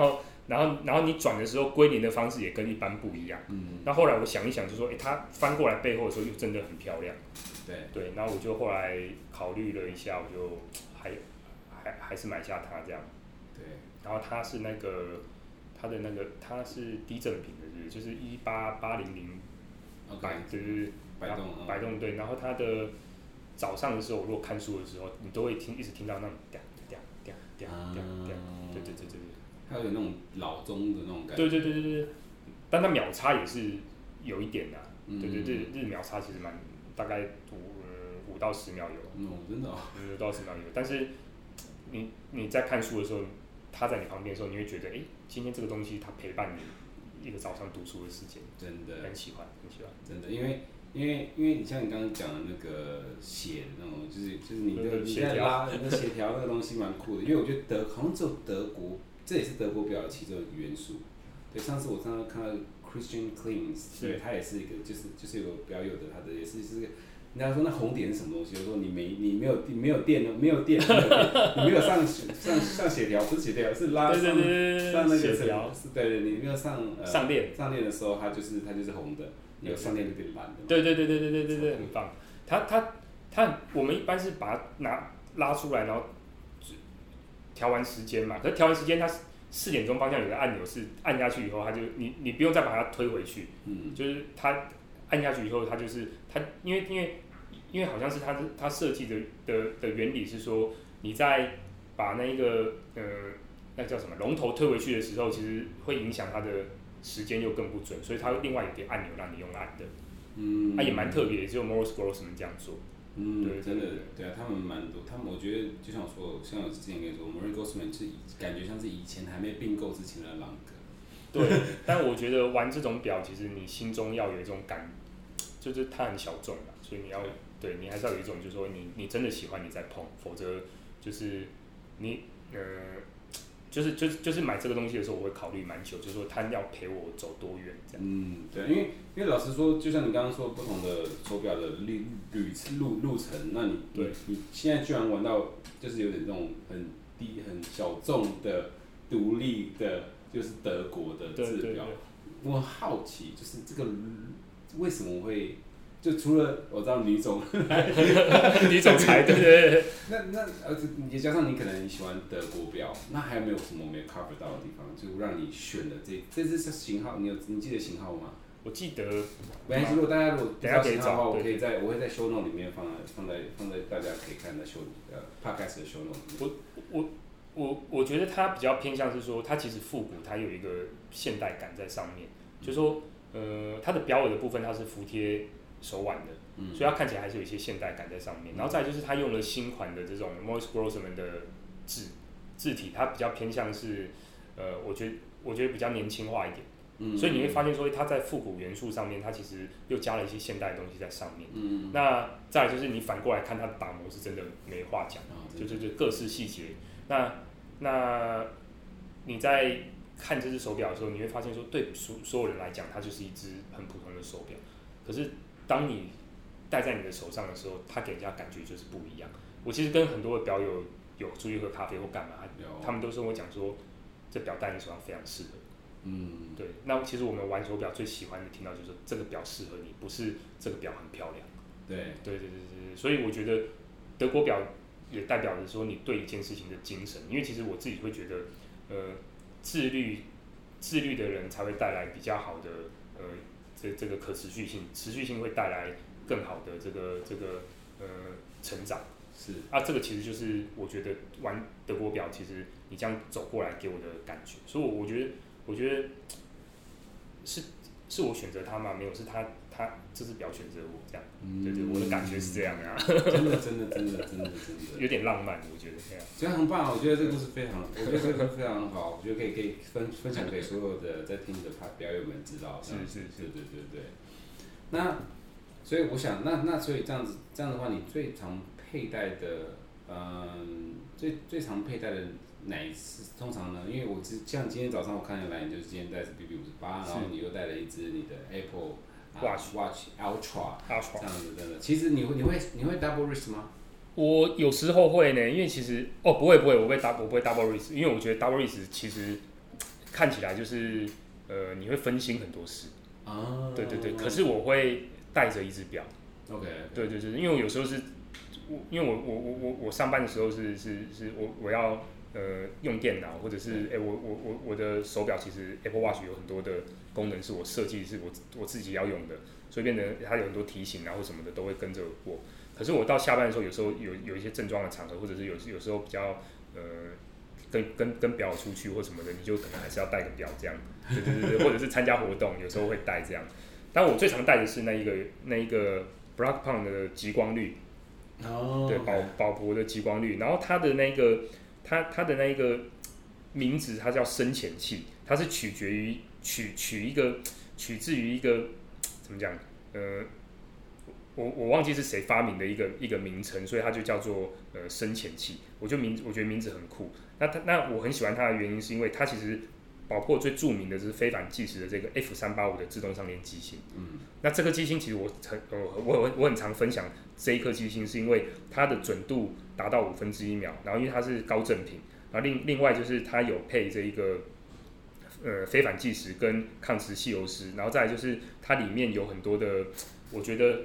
然后然后你转的时候归零的方式也跟一般不一样。嗯，那后来我想一想，就说，哎、欸，它翻过来背后的时候又真的很漂亮。 对对，然后我就后来考虑了一下，我就还还还是买下它这样。 对， 然后它是那个它的那个它是低振频的，是就是一八八零零百，就是摆动摆动对，然后它的早上的时候，我如果看书的时候，你都会听一直听到那种嗲嗲嗲嗲嗲嗲，对对对对对， 它有那种老钟的那种感觉。 对对对对对，但它秒差也是有一点的、啊，对对对，日秒差其实蛮大概五五到十秒有， 嗯，真的、哦， 五到十秒有，但是你你在看书的时候，他在你旁边的时候，你会觉得，哎、欸，今天这个东西它陪伴你一个早上读书的时间， 真的很喜欢很喜欢， 真的，因为。因为因为你像你刚刚讲的那个写的那种，就是就是你的你在拉你的协调那个东西蛮酷的，因为我觉得德好像只有德国，这也是德国表的其中一个元素。对，上次我上次看到 Christian Klings， 对，他也是一个就是就是有个表有的，他的也是是。人家说那红点是什么东西？就说你没你没有没有电没有电，你没有上上上协调，不是协调，是拉上上那个协调，是对对，你没有上呃上链上链的时候，它就是它就是红的。有上链就变蓝的。 对对对对对对对对，很棒。它它它，我们一般是把它拿拉出来，然后调完时间嘛。可是调完时间，它四点钟方向有个按钮是按下去以后，它就你你不用再把它推回去。嗯。就是它按下去以后，它就是它，因为因为因为好像是它它设计的的的原理是说，你在把那个呃那叫什么龙头推回去的时候，其实会影响它的。时间又更不准，所以它另外有个按钮让你用按的，嗯，它、啊、也蛮特别，只有 Morris Grossman 这样做， 嗯，对，真的，对啊，他们蛮多，他们我觉得就像我说，像我之前跟你说 ，Morris Grossman 是感觉像是以前还没并购之前的朗格， 对，但我觉得玩这种表，其实你心中要有一种感，就是它很小众嘛，所以你要对你还是要有一种，就是说你你真的喜欢你再碰，否则就是你呃。就是就是就是买这个东西的时候，我会考虑蛮久，就是说他要陪我走多远这样。 嗯，对，因为因为老实说，就像你刚刚说，不同的手表的旅旅路路程，那你对你现在居然玩到就是有点那种很低很小众的独立的，就是德国的制表。我很好奇，就是这个为什么会？就除了我知道李总， 李总裁对对对。 那那呃，也加上你可能喜欢德国表，那还有没有什么没 cover 到的地方，就让你选的这这支型号？你有你记得型号吗？ 我记得。 没关系，如果大家如果不知道型号的话，我可以在我会在 show note 里面放在放在放在大家可以看的 show 呃 podcast 的 show note 里面。 我我我我觉得它比较偏向是说，它其实复古，它有一个现代感在上面，嗯、就是说呃它的表尾的部分它是服贴。手腕的，嗯、所以它看起来还是有一些现代感在上面。嗯、然后再来就是它用了新款的这种 Morris Grossman 的字字体，它比较偏向是，呃，我觉得我觉得比较年轻化一点。嗯、所以你会发现说，它在复古元素上面，它其实又加了一些现代的东西在上面。嗯、那再来就是你反过来看它的打磨是真的没话讲，哦、就是就各式细节。那那你在看这只手表的时候，你会发现说，对所所有人来讲，它就是一只很普通的手表。可是当你戴在你的手上的时候，它给人家感觉就是不一样。我其实跟很多的表友有出去喝咖啡或干嘛，他们都跟我讲说，这表戴你手上非常适合。嗯，对。那其实我们玩手表最喜欢的听到就是说，这个表适合你，不是这个表很漂亮。 对， 对对对对。所以我觉得德国表也代表着说你对一件事情的精神，因为其实我自己会觉得，呃，自律自律的人才会带来比较好的呃。这这个可持续性，持续性会带来更好的这个这个呃成长。 是啊，这个其实就是我觉得玩德国表，其实你这样走过来给我的感觉，所以我觉得我觉得是是我选择它吗？没有，是他他这只表选择我这样。嗯、对对，我的感觉是这样啊。 真的真的真的真的真的。 有点浪漫，我觉得这样。 这样很棒，我觉得这个故事非常，我觉得这个非常好，我觉得可以可以分分享给所有的在听的表友们知道。 是是是， 对对对对。那所以我想，那那所以这样子这样的话，你最常佩戴的，嗯，最最常佩戴的哪一次？通常呢，因为我只像今天早上我看下来，你就是今天戴的是 B B 五十八，然后你又带了一只你的 Apple Watch Watch Ultra Ultra 这样子真的。其实你会你会你会 double wrist 吗？ 我有时候会呢，因为其实哦不会不会，我会 double 我不会 double wrist，因为我觉得 double wrist 其实看起来就是呃你会分心很多事啊。 对对对，可是我会带着一只表。 OK。 对对对，因为我有时候是，我因为我我我我我上班的时候是是是我我要呃用电脑，或者是哎、欸、我我我我的手表其实 Apple Watch 有很多的功能是我设计是我我自己要用的，所以变成它有很多提醒啊或什么的都会跟着我。可是我到下班的时候，有时候有有一些正装的场合，或者是有有时候比较呃跟跟跟表出去或什么的，你就可能还是要带个表这样。对对对对，或者是参加活动，有时候会带这样。但我最常带的是那一个那一个 Blackpunk 的极光绿， 哦， 对，宝宝珀的极光绿，然后它的那个它它的那个名字，它叫深潜器，它是取决于取取一个取自于一个怎么讲？呃，我我忘记是谁发明的一个一个名称，所以它就叫做呃深潜器。我就名我觉得名字很酷。那它那我很喜欢它的原因是因为它其实。宝珀最著名的就是非凡计时的这个 F 三八五的自动上链机芯。嗯，那这颗机芯其实我很呃我我很常分享这一颗机芯，是因为它的准度达到五分之一秒，然后因为它是高正品，然后另另外就是它有配这一个呃非凡计时跟抗磁吸油丝，然后再来就是它里面有很多的，我觉得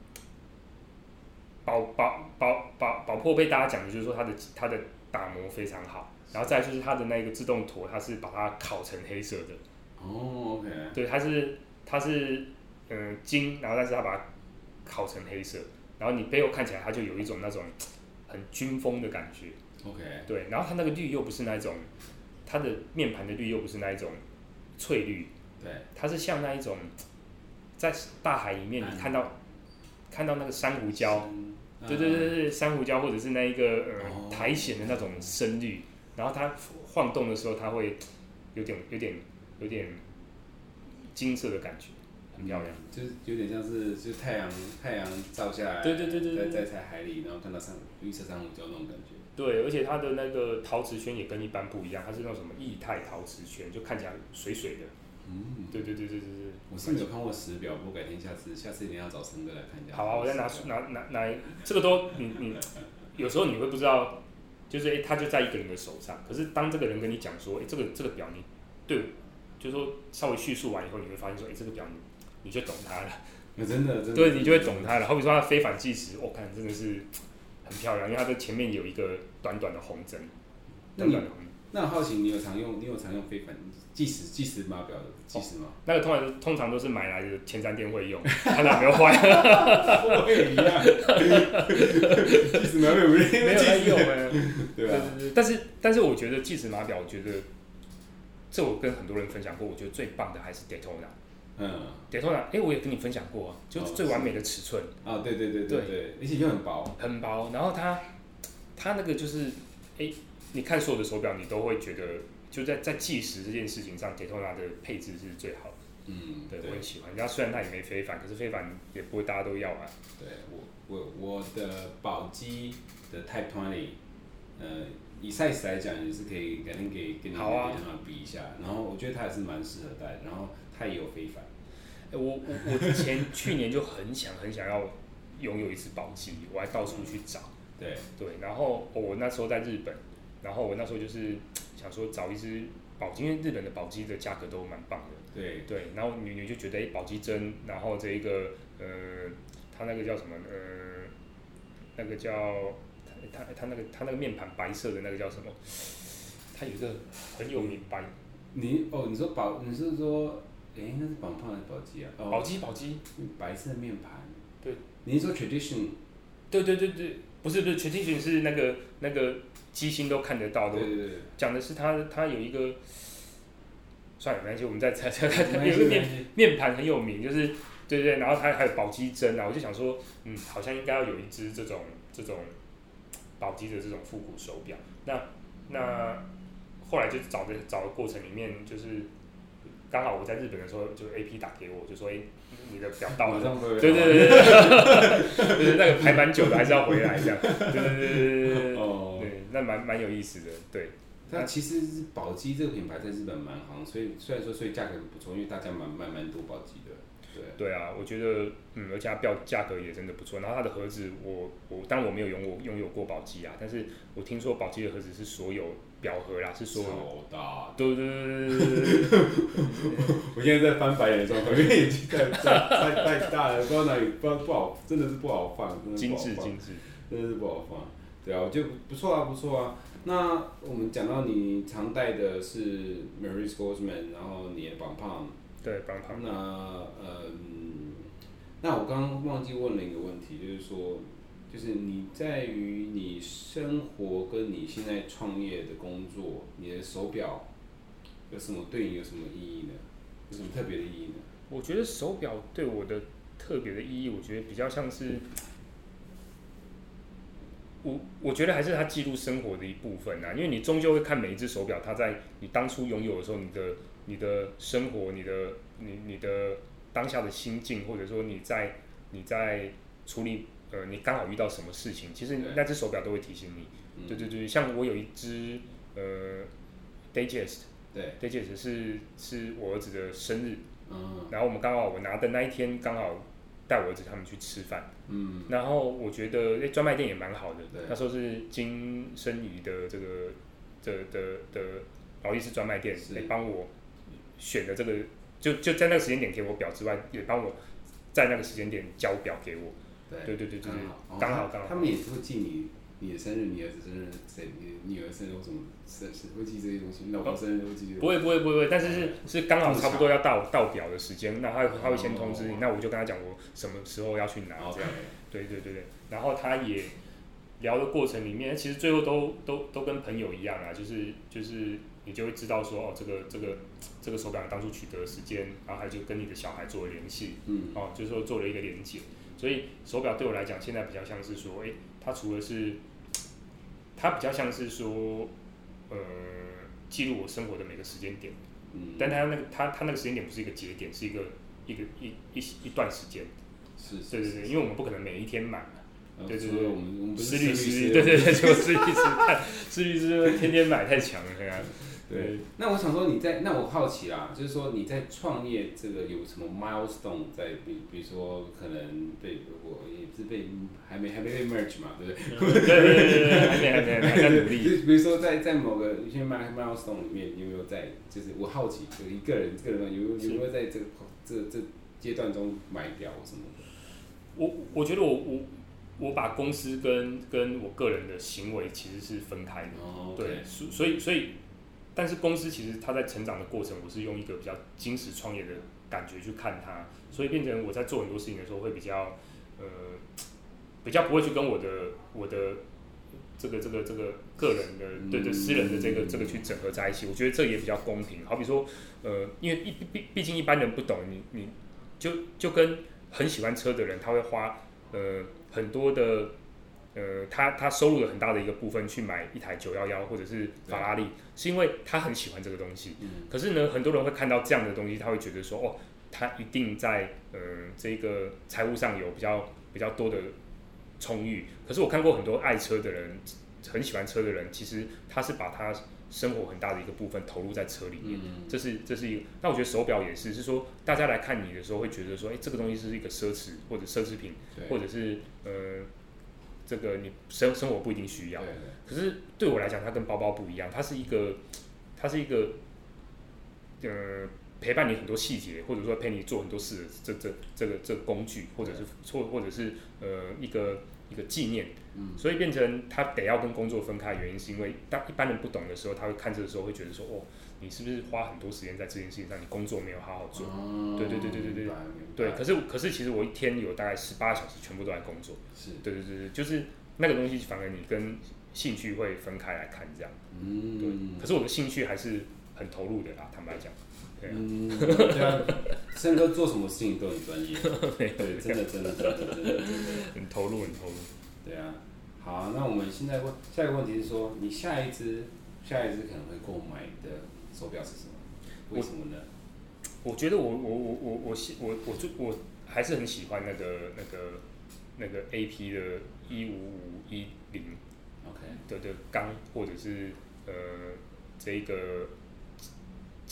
宝宝宝宝宝珀被大家讲的就是说它的它的打磨非常好。然后再来就是它的那个自动陀，它是把它烤成黑色的。 哦 ，OK。 对，它是它是嗯、呃、金，然后但是它把它烤成黑色，然后你背后看起来它就有一种那种很军风的感觉。 OK。 对，然后它那个绿又不是那种，它的面盘的绿又不是那一种翠绿， 对， 它是像那一种在大海里面你看到、嗯、看到那个珊瑚礁，对对对对，珊瑚礁或者是那一个呃、哦、苔藓的那种深绿。然后它晃动的时候，它会有点、有点、有点金色的感觉，很漂亮。 嗯、就是有点像是，就是太阳太阳照下来， 对对对对对， 在在海里，然后看到珊绿色珊瑚礁那种感觉。 对，而且它的那个陶瓷圈也跟一般不一样，它是那种什么液态陶瓷圈，就看起来水水的。嗯，对对对对对对。 我是没有看过实表，不过改天下次下次一定要找陈哥来看一下。 好啊，我再拿拿拿拿，这个都你你有时候你会不知道。就是哎、欸，他就在一个人的手上。可是当这个人跟你讲说，哎、欸，这个这个表你对，就是说稍微叙述完以后，你会发现说，哎、欸，这个表你你就懂它了。 真的，真的。 对，你就会懂它了。好比说它的非凡计时，我、哦、看真的是很漂亮，因为它的前面有一个短短的红针。 短短的红。那我好奇，你有常用你有常用非凡计时计时码表的计时吗？ 哦、那个通常通常都是买来的前三天会用，看到没有坏。 我也一样。计时码表没有在用哎。 对啊。 对对对，但是但是我觉得计时码表，我觉得这我跟很多人分享过，我觉得最棒的还是 Daytona。嗯 ，Daytona， 哎、欸，我也跟你分享过啊，就是最完美的尺寸。 啊，对对对对对，而且又很薄。 很薄，然后它它那个就是，哎、欸。你看所有的手表，你都会觉得就在在计时这件事情上 ，Daytona 的配置是最好的。嗯，对，对我很喜欢。然后虽然它也没非凡，可是非凡也不会大家都要啊。 对我我我的宝玑的 Type 二十，呃，以 size 来讲也是可以改天给跟你跟他比一下。然后我觉得它也是蛮适合戴，然后它也有非凡。 欸、我我我之前去年就很想很想要拥有一只宝玑，我还到处去找。 嗯、对对，然后、哦、我那时候在日本。然后我那时候就是想说找一支宝玑，因为日本的宝玑的价格都蛮棒的。 对对，然后女女就觉得哎，宝玑针，然后这一个呃，它那个叫什么呃，那个叫它它那个它那个面盘白色的那个叫什么？它有一个很有名白。 你哦，你说宝，你是说哎，那是宝胖还是宝玑啊？哦、 宝玑宝玑， 白色面盘。 对。 你是说 tradition？ 对对对对，不是不是 tradition 是那个那个。机芯都看得到的，讲的是它，它有一个，算了，没关系，我们再猜猜看，有一个面面盘很有名，就是对对，然后它还有宝玑针啊，我就想说，嗯，好像应该要有一只这种这种宝玑的这种复古手表。那那后来就找的找的过程里面，就是刚好我在日本的时候，就 A P 打给我，就说，哎、欸，你的表到了，对对对对，就是那个排蛮久的，还是要回来这样，对对对对对。哦。那蛮蛮有意思的，对。 那其实宝玑这个品牌在日本蛮行，所以虽然说所以价格不错，因为大家蛮蛮蛮多宝玑的。 对对啊，我觉得嗯，而且它标价格也真的不错。然后它的盒子我，我当然我没有拥有拥有过宝鸡啊，但是我听说宝鸡的盒子是所有表盒啦，是所有超大， 对对对对对对。 我现在在翻白眼的状态，因为眼睛太太太太大了，不知道哪里不知道不好，真的是不好放，真的精不好放， 致精致， 真的是不好放。对啊，我觉得不错啊，不错啊。那我们讲到你常戴的是 Marie Sportsman， 然后你的绑胖， 对棒棒。 那嗯，那我刚刚忘记问了一个问题，就是说，就是你在于你生活跟你现在创业的工作，你的手表有什么对你有什么意义呢？有什么特别的意义呢？ 我觉得手表对我的特别的意义，我觉得比较像是。我我觉得还是它记录生活的一部分啊，因为你终究会看每一只手表，它在你当初拥有的时候，你的你的生活，你的你你的当下的心境，或者说你在你在处理呃你刚好遇到什么事情，其实那只手表都会提醒你。 嗯、 对对对，像我有一只呃 Datejust， 对 Datejust 是是我儿子的生日， 嗯， 然后我们刚好我拿的那一天刚好带我儿子他们去吃饭。 嗯， 然后我觉得诶专卖店也蛮好的，那时候是金生鱼的这个的的的劳力士专卖店来帮我选的这个，就就在那个时间点给我表之外，也帮我在那个时间点交表给我。对对对对对，刚好刚好。 他们也是会记你你的生日、你儿子生日、谁你女儿生日或什么生日会记这些东西，老婆生日会记这些。 不会不会不会，但是是是刚好差不多要到到表的时间，那他他会先通知你，那我就跟他讲我什么时候要去拿这样。对对对对，然后他也聊的过程里面，其实最后都都都跟朋友一样啊，就是就是你就会知道说哦，这个这个这个手表当初取得的时间，然后还就跟你的小孩做了联系，嗯，哦，就是说做了一个连结。所以手表对我来讲，现在比较像是说，哎，它除了是，它比较像是说，呃，记录我生活的每个时间点，嗯，但它那个它它那个时间点不是一个节点，是一个一个一一一段时间， 是， 对对对，因为我们不可能每一天买嘛，对对对， 我们我们思律师，对对对，就思律师，看思律师天天买太强了，对啊。 对，那我想说你在，那我好奇啦，就是说你在创业这个有什么 milestone 在，比比如说可能被我也不是被还没还没被 merge 嘛，对不对？ 对对对对，还没还没还在努力。 就比如说在在某个一些 milestone 里面，有没有在就是我好奇，有一个人个人有有没有在这个这这阶段中买掉什么的？ 我我觉得我我我把公司跟跟我个人的行为其实是分开的， 哦， 对，所以所以。但是公司其实它在成长的过程，我是用一个比较精实创业的感觉去看它，所以变成我在做很多事情的时候会比较，呃，比较不会去跟我的我的这个这个这个个人的对对私人的这个这个去整合在一起，我觉得这也比较公平。好比说，呃，因为毕毕毕竟一般人不懂，你你就就跟很喜欢车的人，他会花呃很多的。呃，他他收入了很大的一个部分去买一台九一一或者是法拉利，是因为他很喜欢这个东西。嗯、可是呢，很多人会看到这样的东西，他会觉得说，哦，他一定在呃这个财务上有比较比较多的充裕。可是我看过很多爱车的人，很喜欢车的人，其实他是把他生活很大的一个部分投入在车里面。嗯、这是这是一个。那我觉得手表也是，是说大家来看你的时候会觉得说，哎，这个东西是一个奢侈或者奢侈品，或者是呃。这个你生生活不一定需要，可是对我来讲，它跟包包不一样，它是一个，它是一个，呃，陪伴你很多细节，或者说陪你做很多事的这这这个这个工具，或者是或或者是呃一个一个纪念，嗯，所以变成它得要跟工作分开的原因，是因为当一般人不懂的时候，他会看这个时候会觉得说，哦，你是不是花很多时间在这件事情上，你工作没有好好做？哦、对对对对对对，对。可是可是其实我一天有大概十八小时全部都在工作，是，对对对对，就是那个东西反而你跟兴趣会分开来看这样，嗯，对。可是我的兴趣还是很投入的啦，坦白讲。对啊， 嗯，对啊，森哥做什么事情都很专业，对，真的真的真的真的真的很投入很投入。 对啊，好，那我们现在问下一个问题是说，你下一支下一支可能会购买的手表是什么？为什么呢？ 我, 我觉得我我我我我我我就我还是很喜欢那个那个那个 A P 的一五五一零 ，OK 的的钢或者是呃这个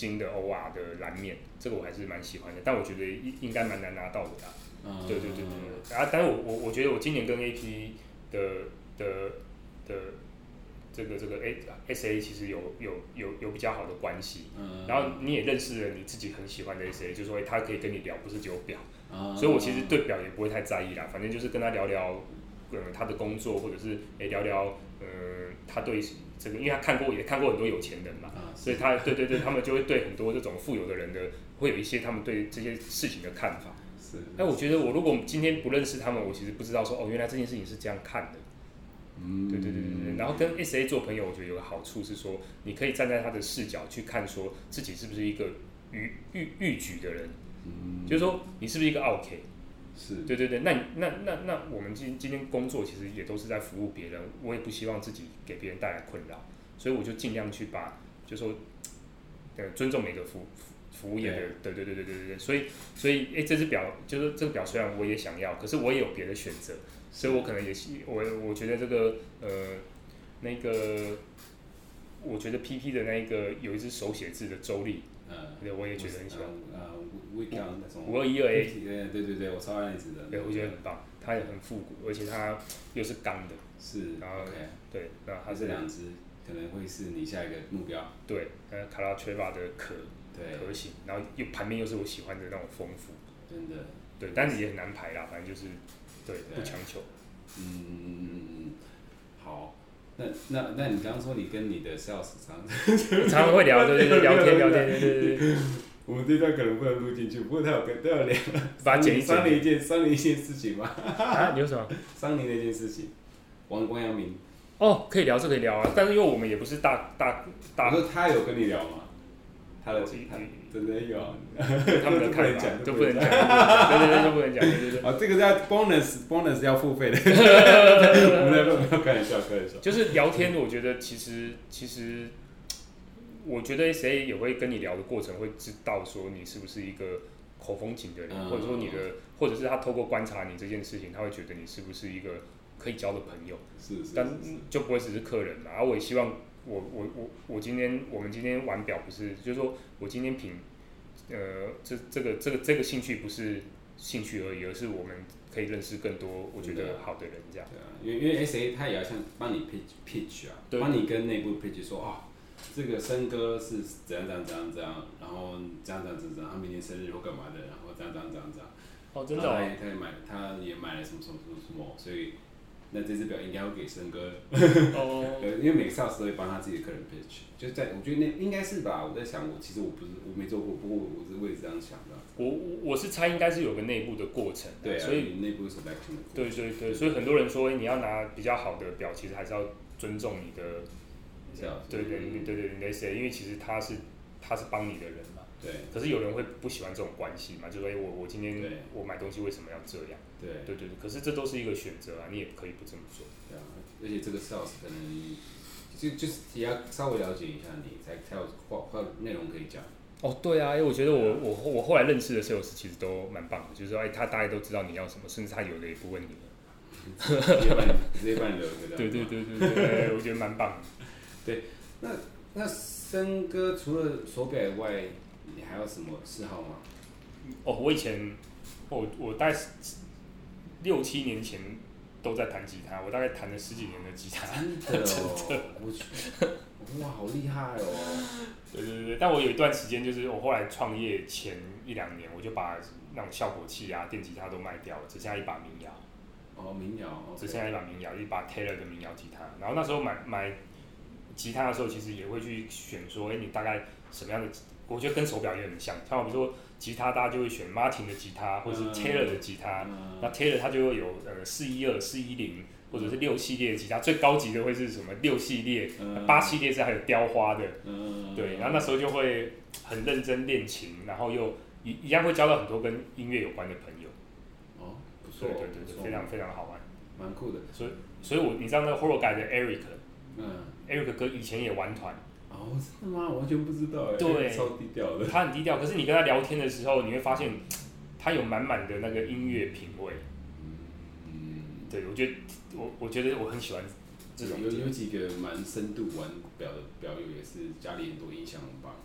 金的 O R 的蓝面，这个我还是蛮喜欢的，但我觉得应应该蛮难拿到的啦。嗯、对对对对。啊，但是我我我觉得我今年跟 A P 的的的这个这个 A S A 其实有有有有比较好的关系，嗯、然后你也认识了你自己很喜欢的 S A， 就是说他可以跟你聊，不是只有表，嗯、所以我其实对表也不会太在意啦，反正就是跟他聊聊，呃，他的工作，或者是诶、欸、聊聊，呃，他对这个，因为他看过也看过很多有钱人嘛，嗯、所以他对对对，他们就会对很多这种富有的人的，会有一些他们对这些事情的看法。是，那我觉得我如果今天不认识他们，我其实不知道说哦，原来这件事情是这样看的。嗯，对对对对对。然后跟 S A 做朋友，我觉得有个好处是说，你可以站在他的视角去看，说自己是不是一个逾逾逾矩的人。嗯，就是说你是不是一个 OK？ 是，对对对。那那那那我们今今天工作其实也都是在服务别人，我也不希望自己给别人带来困扰，所以我就尽量去把，就说，呃，尊重每个服服务业的，对对对对对对对。所以所以哎，这只表就是这个表虽然我也想要，可是我也有别的选择。所以我可能也是我我觉得这个呃那个我觉得 P P 的那个有一只手写字的周历，嗯，我也觉得很喜欢。呃 ，We Can 那种五二一二 A， 对对对，我超爱那只的。 对，我觉得很棒，它也很复古，而且它又是钢的。 是， 然后 okay, 对，那它这两只可能会是你下一个目标。 对，呃，卡拉崔瓦的壳，壳型，然后又盘面又是我喜欢的那种丰富。真的。对，但是也很难排啦，反正就是。对，不强求。 嗯嗯嗯嗯，好，那那那你刚刚说你跟你的 sales 常常常会聊，对对对，聊天聊天，对对对。 我们这段可能不能录进去，不过他有跟都有聊。 把它剪一剪。 商量一件商量一件事情嘛。 啊，你有什么？ 商量的一件事情，王王阳明。 哦，可以聊，这可以聊啊，但是因为我们也不是大大大。 我说他有跟你聊吗？他的他真的有， 他们的看法都不能讲，对对对，都不能讲，对对对。 啊，这个叫 bonus bonus 要付费的，我们来不要开玩笑，开玩笑。 就是聊天，我觉得其实其实，我觉得 S A 也会跟你聊的过程，会知道说你是不是一个口风紧的人，嗯、或者说你的，或者是他透过观察你这件事情，他会觉得你是不是一个可以交的朋友， 是是是是， 但就不会只是客人嘛。然后我也希望。我我我我今天我们今天玩表不是，就是说我今天品，呃，这这个这个这个兴趣不是兴趣而已，而是我们可以认识更多我觉得好的人这样。 对啊，因为因为 S A 他也要像帮你 pitch pitch 啊，帮你跟内部 pitch 说啊，这个森哥是怎样怎样怎样怎样，然后这样这样这样，他明年生日或干嘛的，然后这样这样这样这样。 哦，真的哦。 他也他也买他也买了什么什么什么什么，所以。那这只表应该会给森哥，哦，因为每个 sales 都会帮他自己的客人 pitch， 就在我觉得那应该是吧，我在想我其实我不是我没做过，不过我是为这样想的。 我我是猜应该是有个内部的过程， 对、啊， 所以内部 selection 的过程。 对对对，所以很多人说你要拿比较好的表，其实还是要尊重你的，对对对对对，你的谁，因为其实他是他是帮你的人嘛。对。可是有人会不喜欢这种关系嘛？就说哎、欸，我我今天我买东西为什么要这样？对对对对。可是这都是一个选择啊，你也可以不这么做。 对啊，而且这个 sales 可能就就是也要稍微了解一下你，才才有话话内容可以讲。 哦，对啊，因为我觉得我我我后来认识的 sales 其实都蛮棒的，就是说哎、欸，他大概都知道你要什么，甚至他有的也不问你了。 直接帮你留着。 对对对对对，我觉得蛮棒的。 对，那那森哥除了手表以外，你还有什么嗜好吗？ 哦，我以前，我我大概六七年前都在弹吉他，我大概弹了十几年的吉他。 真的哦，我哇，好厉害哦！ 对对对，但我有一段时间，就是我后来创业前一两年，我就把那种效果器啊、电吉他都卖掉了，只剩下一把民谣。 哦，民谣， okay. 只剩下一把民谣，一把 Taylor 的民谣吉他。然后那时候买买吉他的时候，其实也会去选说，哎、欸，你大概什么样的？我觉得跟手表也很像，像比如说吉他，大家就会选 Martin 的吉他，或者是 Taylor 的吉他。嗯、那 Taylor 它就会有呃四一二、四一零，或者是六系列的吉他。最高级的会是什么？六系列，八、嗯、系列是还有雕花的。嗯、对，然后那时候就会很认真练琴，然后又一一样会交到很多跟音乐有关的朋友。 哦，不错， 对对对对，非常非常好玩， 蛮酷的。 所以所以我你知道那个 Horogai 的 Eric， 嗯 ，Eric 哥以前也玩团。 哦，真的吗？完全不知道哎。 对， 超低调的。 他很低调，可是你跟他聊天的时候，你会发现他有满满的那个音乐品味。嗯，对，我觉得我我觉得我很喜欢这种。 有有几个蛮深度玩表的表友，也是家里很多音响很棒。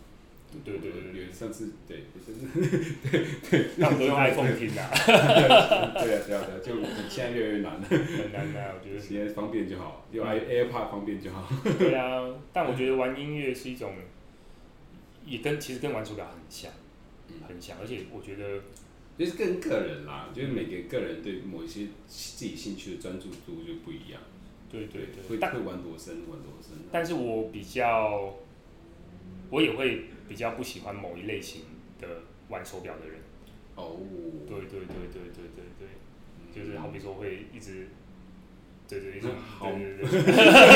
对对对对， 上次对，对对， 他们都用 iPhone 听啊。 对啊对啊对啊，就现在越来越难了。 很难啊，我觉得。 现在方便就好，用 AirPod 方便就好。 对啊，但我觉得玩音乐是一种，也跟其实跟玩手表很像，很像，而且我觉得。 就是跟个人啦，就是每个个人对某一些自己兴趣的专注度就不一样。 对对对， 会会玩多深，玩多深。 但是我比较，我也会比较不喜欢某一类型的玩手表的人。 哦。 对对对对对对对，嗯、就是好比说会一直，对对对，好，对对对，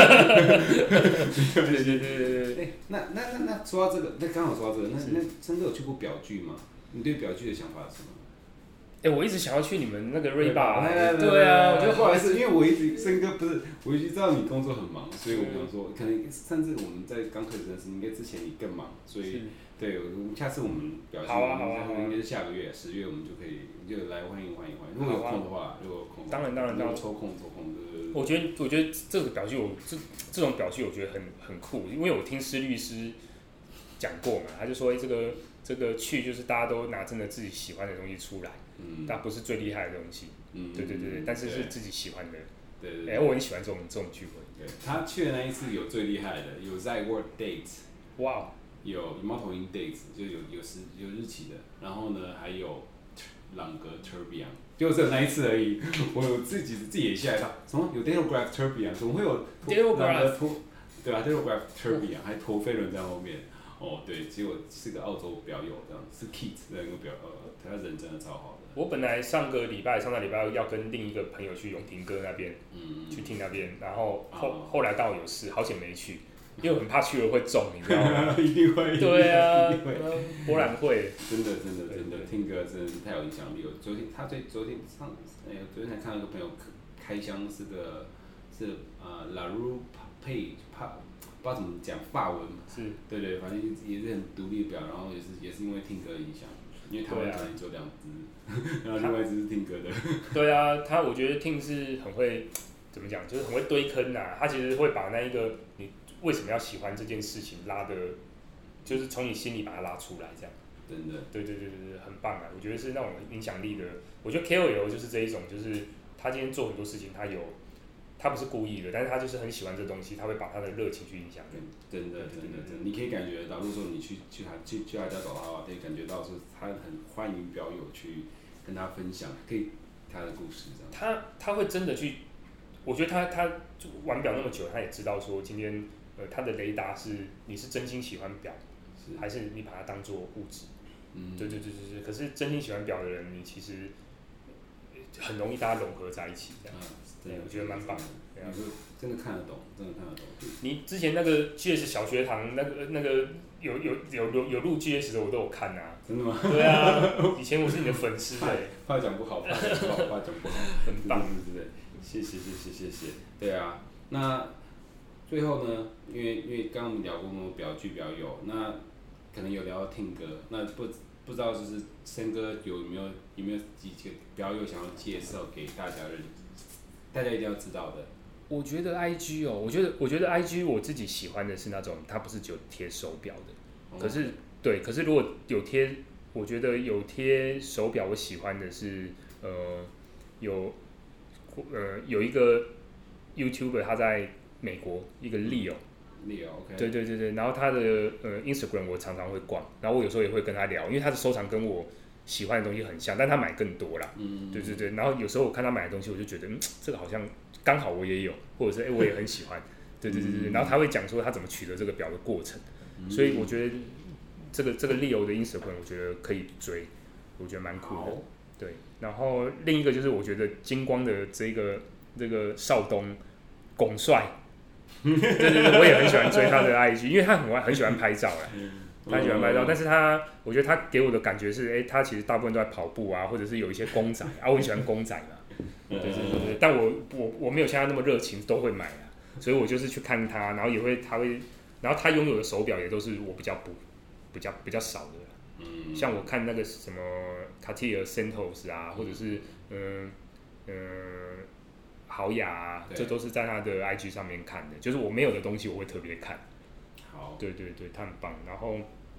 对对对对对。 哎，那那那那说到这个，那刚好说到这个，那那真的有去过表具吗？你对表具的想法是什么？ 哎、欸，我一直想要去你们那个瑞巴，对啊，我觉得不好意思，因为我一直森哥不是，我一直知道你工作很忙，所以我想说，可能甚至我们在刚开始认识，应该之前你更忙，所以对，下次我们表现， 好啊好啊， 应该是下个月十月我们就可以就来欢迎欢迎欢迎，如果有空的话，如果有空， 当然当然当然， 抽空抽空，对对对。 我觉得我觉得这个表具我这这种表具我觉得很很酷，因为我听施律师讲过嘛，他就说、欸、这个这个去就是大家都拿真的自己喜欢的东西出来。嗯，但不是最厉害的东西，嗯，对对对对，但是是自己喜欢的， 对对对， 哎、欸，我很喜欢这种这种聚会。 对，他去的那一次有最厉害的，有在 Work Dates， 哇， 有猫头鹰 Dates， 就有有时有日期的，然后呢还有朗格 Tourbillon， 就只有那一次而已。我自己自己也吓一跳，什么有 Delograph Tourbillon， 怎么会有 Delograph？ 对啊 ，Delograph Tourbillon 还陀飞轮在后面。哦，对，结果是个澳洲表友这样，是 Kit 那个表，呃，他人真的超好的。 我本来上个礼拜，上个礼拜要跟另一个朋友去永庭哥那边，嗯，去听那边，然后后、啊、后来刚好有事，好险没去，因为很怕去了会中，你知道吗？ 一定会。 对啊，博览会。 真的真的真的，听歌真的是太有影响力了。昨天他最昨天上，哎、欸，昨天才看到一个朋友开箱是个是呃 La Rue Page 帕。不知道怎么讲法文， 是， 对对，反正也是很独立的表，然后也是也是因为听歌影响，因为台湾可能只有两只，然后另外一只是听歌的。 对啊，他我觉得听是很会怎么讲，就是很会堆坑啊。他其实会把那一个你为什么要喜欢这件事情拉的，就是从你心里把它拉出来，这样。 真的。 对对对对对，很棒啊！我觉得是那种影响力的。我觉得 K O L 就是这一种，就是他今天做很多事情，他有。他不是故意的，但是他就是很喜欢这东西，他会把他的热情去影响人。 真的，真的，真的，你可以感觉到，如果说你去去他去去他家找他的话，可以感觉到是他很欢迎表友去跟他分享，可以他的故事这样。 他他会真的去，我觉得他他玩表那么久，他也知道说今天呃他的雷达是你是真心喜欢表，还是你把它当做物质？嗯，对对对对对。可是真心喜欢表的人，你其实很容易大家融合在一起这样。嗯对，我觉得蛮棒的。 你说真的看得懂，真的看得懂。 你之前那个 G S 小学堂那个那个有有有有有录 G S 的我都有看啊。 真的吗？ 对啊，以前我是你的粉丝哎。 怕讲不好，怕讲不好，怕讲不好。 很棒， 对对对，谢谢谢谢谢谢。对啊，那最后呢，因为因为刚刚我们聊过表具表友，那可能有聊到听歌，那不不知道就是森哥有没有有没有几个表友想要介绍给大家认识？大家一定要知道的。 我觉得 I G 哦，我觉得我觉得 I G 我自己喜欢的是那种，它不是只有贴手表的，嗯、可是对，可是如果有贴，我觉得有贴手表，我喜欢的是呃有呃有一个 YouTuber 他在美国，一个 Leo。Leo，OK。对对对对，然后他的呃 Instagram 我常常会逛，然后我有时候也会跟他聊，因为他的收藏跟我喜欢的东西很像，但他买更多啦。嗯，对对对。然后有时候我看他买的东西，我就觉得，嗯，这个好像刚好我也有，或者是哎、欸、我也很喜欢。对对对对。然后他会讲说他怎么取得这个表的过程，所以我觉得这个这个 Leo 的 Instagram 我觉得可以追，我觉得蛮酷的。对。然后另一个就是我觉得金光的这个这个少东拱帅，对对对，我也很喜欢追他的 I G， 因为他很很喜欢拍照啦。他喜欢拍照，但是他，我觉得他给我的感觉是，哎、欸，他其实大部分都在跑步啊，或者是有一些公仔啊，我很喜欢公仔嘛，对对对对，但我我我没有像他那么热情，都会买啊，所以我就是去看他，然后也会他会，然后他拥有的手表也都是我比较不比较比较少的，嗯，像我看那个什么 Cartier Santos 啊，或者是嗯嗯豪雅啊，这都是在他的 I G 上面看的，就是我没有的东西我会特别看。对对对，他很棒。然后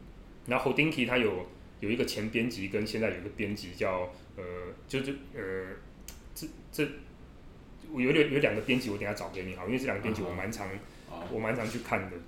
然后 Hodinkee 它有有一个前编辑跟现在有一个编辑叫呃，就是呃，这这我有有有两个编辑，我等一下找给你好，因为这两个编辑我蛮常、uh-huh. 我蛮常去看的。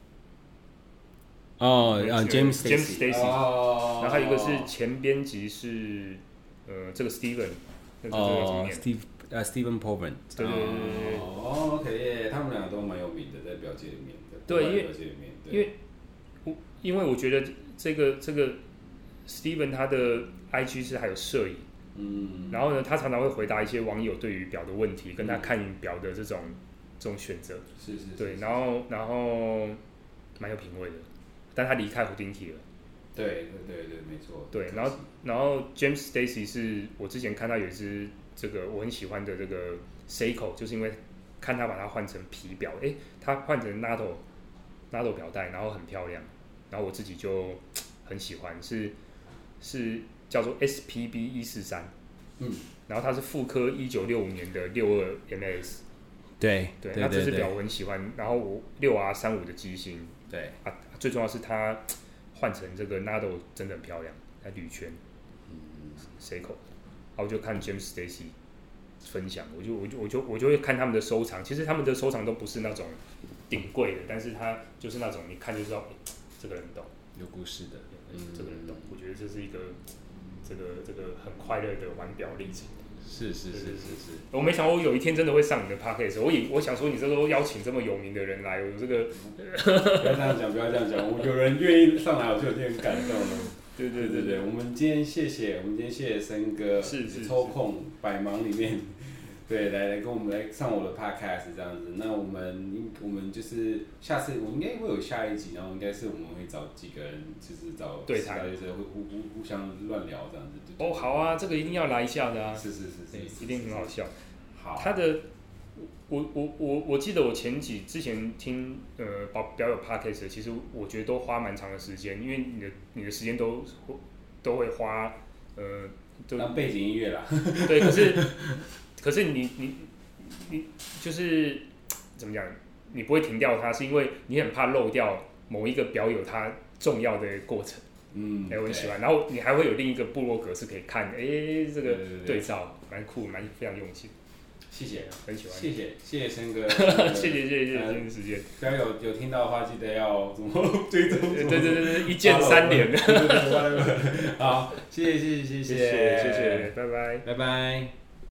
哦，啊 ，James James Stacy，、 哦、 然后还有一个是前编辑是呃这个 Steven， 那这个怎么念？ Steve 呃 Steven Povin， 对对对对对。 哦 ，OK， 他们两个都蛮有名的，在表界里面的。 对，因为因为我因为我觉得这个这个 Steven 他的 I G 是还有摄影，嗯，然后呢，他常常会回答一些网友对于表的问题，跟他看表的这种、嗯、这种选择， 是是是， 对，然后然后蛮有品味的。但他离开胡丁体了， 对对对对，没错。 对，然后然后 James Stacy 是我之前看到有一支这个我很喜欢的这个 Seiko， 就是因为看他把它换成皮表，哎，他换成 Nato Nato 表带，然后很漂亮，然后我自己就很喜欢，是是叫做 S P B 一四三，嗯，然后它是复刻一九六五年的六二 M S， 对对，那这支表我很喜欢，然后我六 R 三五的机芯。 对啊，最重要是它换成这个 Nado 真的很漂亮，它铝圈，嗯 ，Seiko， 然后我就看 James Stacy 分享，我就我就我就我就会看他们的收藏，其实他们的收藏都不是那种顶贵的，但是他就是那种你看就知道，欸、这个人懂， 有故事的， 嗯，这个人懂，我觉得这是一个这个这个很快乐的玩表历程。 是是是是是， 我没想过我有一天真的会上你的 podcast， 我以我想说你这个邀请这么有名的人来，我这个不要这样讲，不要这样讲，有人愿意上来，我就有点感动了。 对对对对, 对, 对，我们今天谢谢，我们今天谢谢森哥， 是是抽空百忙里面，对，来来跟我们来上我的 podcast 这样子。那我们我们就是下次我们应该会有下一集，然后应该是我们会找几个人，就是找对谈， 就是会互互互相乱聊这样子。 哦，好啊，这个一定要来一下的啊！ 是是是是， 一定很好笑。 好， 他的我我我我记得我前几之前听呃表表有 podcast， 其实我觉得都花蛮长的时间，因为你的你的时间都都会花呃当背景音乐啦。 对，可是可是你你你就是怎么讲？你不会停掉它，是因为你很怕漏掉某一个表有它重要的过程。嗯，哎、欸，我很喜欢。然后你还会有另一个部落格是可以看，哎、欸，这个对照蛮酷，蛮非常用心。 谢谢， 很喜欢。 谢谢，谢谢森哥。 谢谢谢谢谢谢，今天时间。 不要有有听到的话，记得要怎么追踪？ 对对对对，一键三连。 好，谢谢谢谢谢谢谢谢谢谢，拜拜拜拜。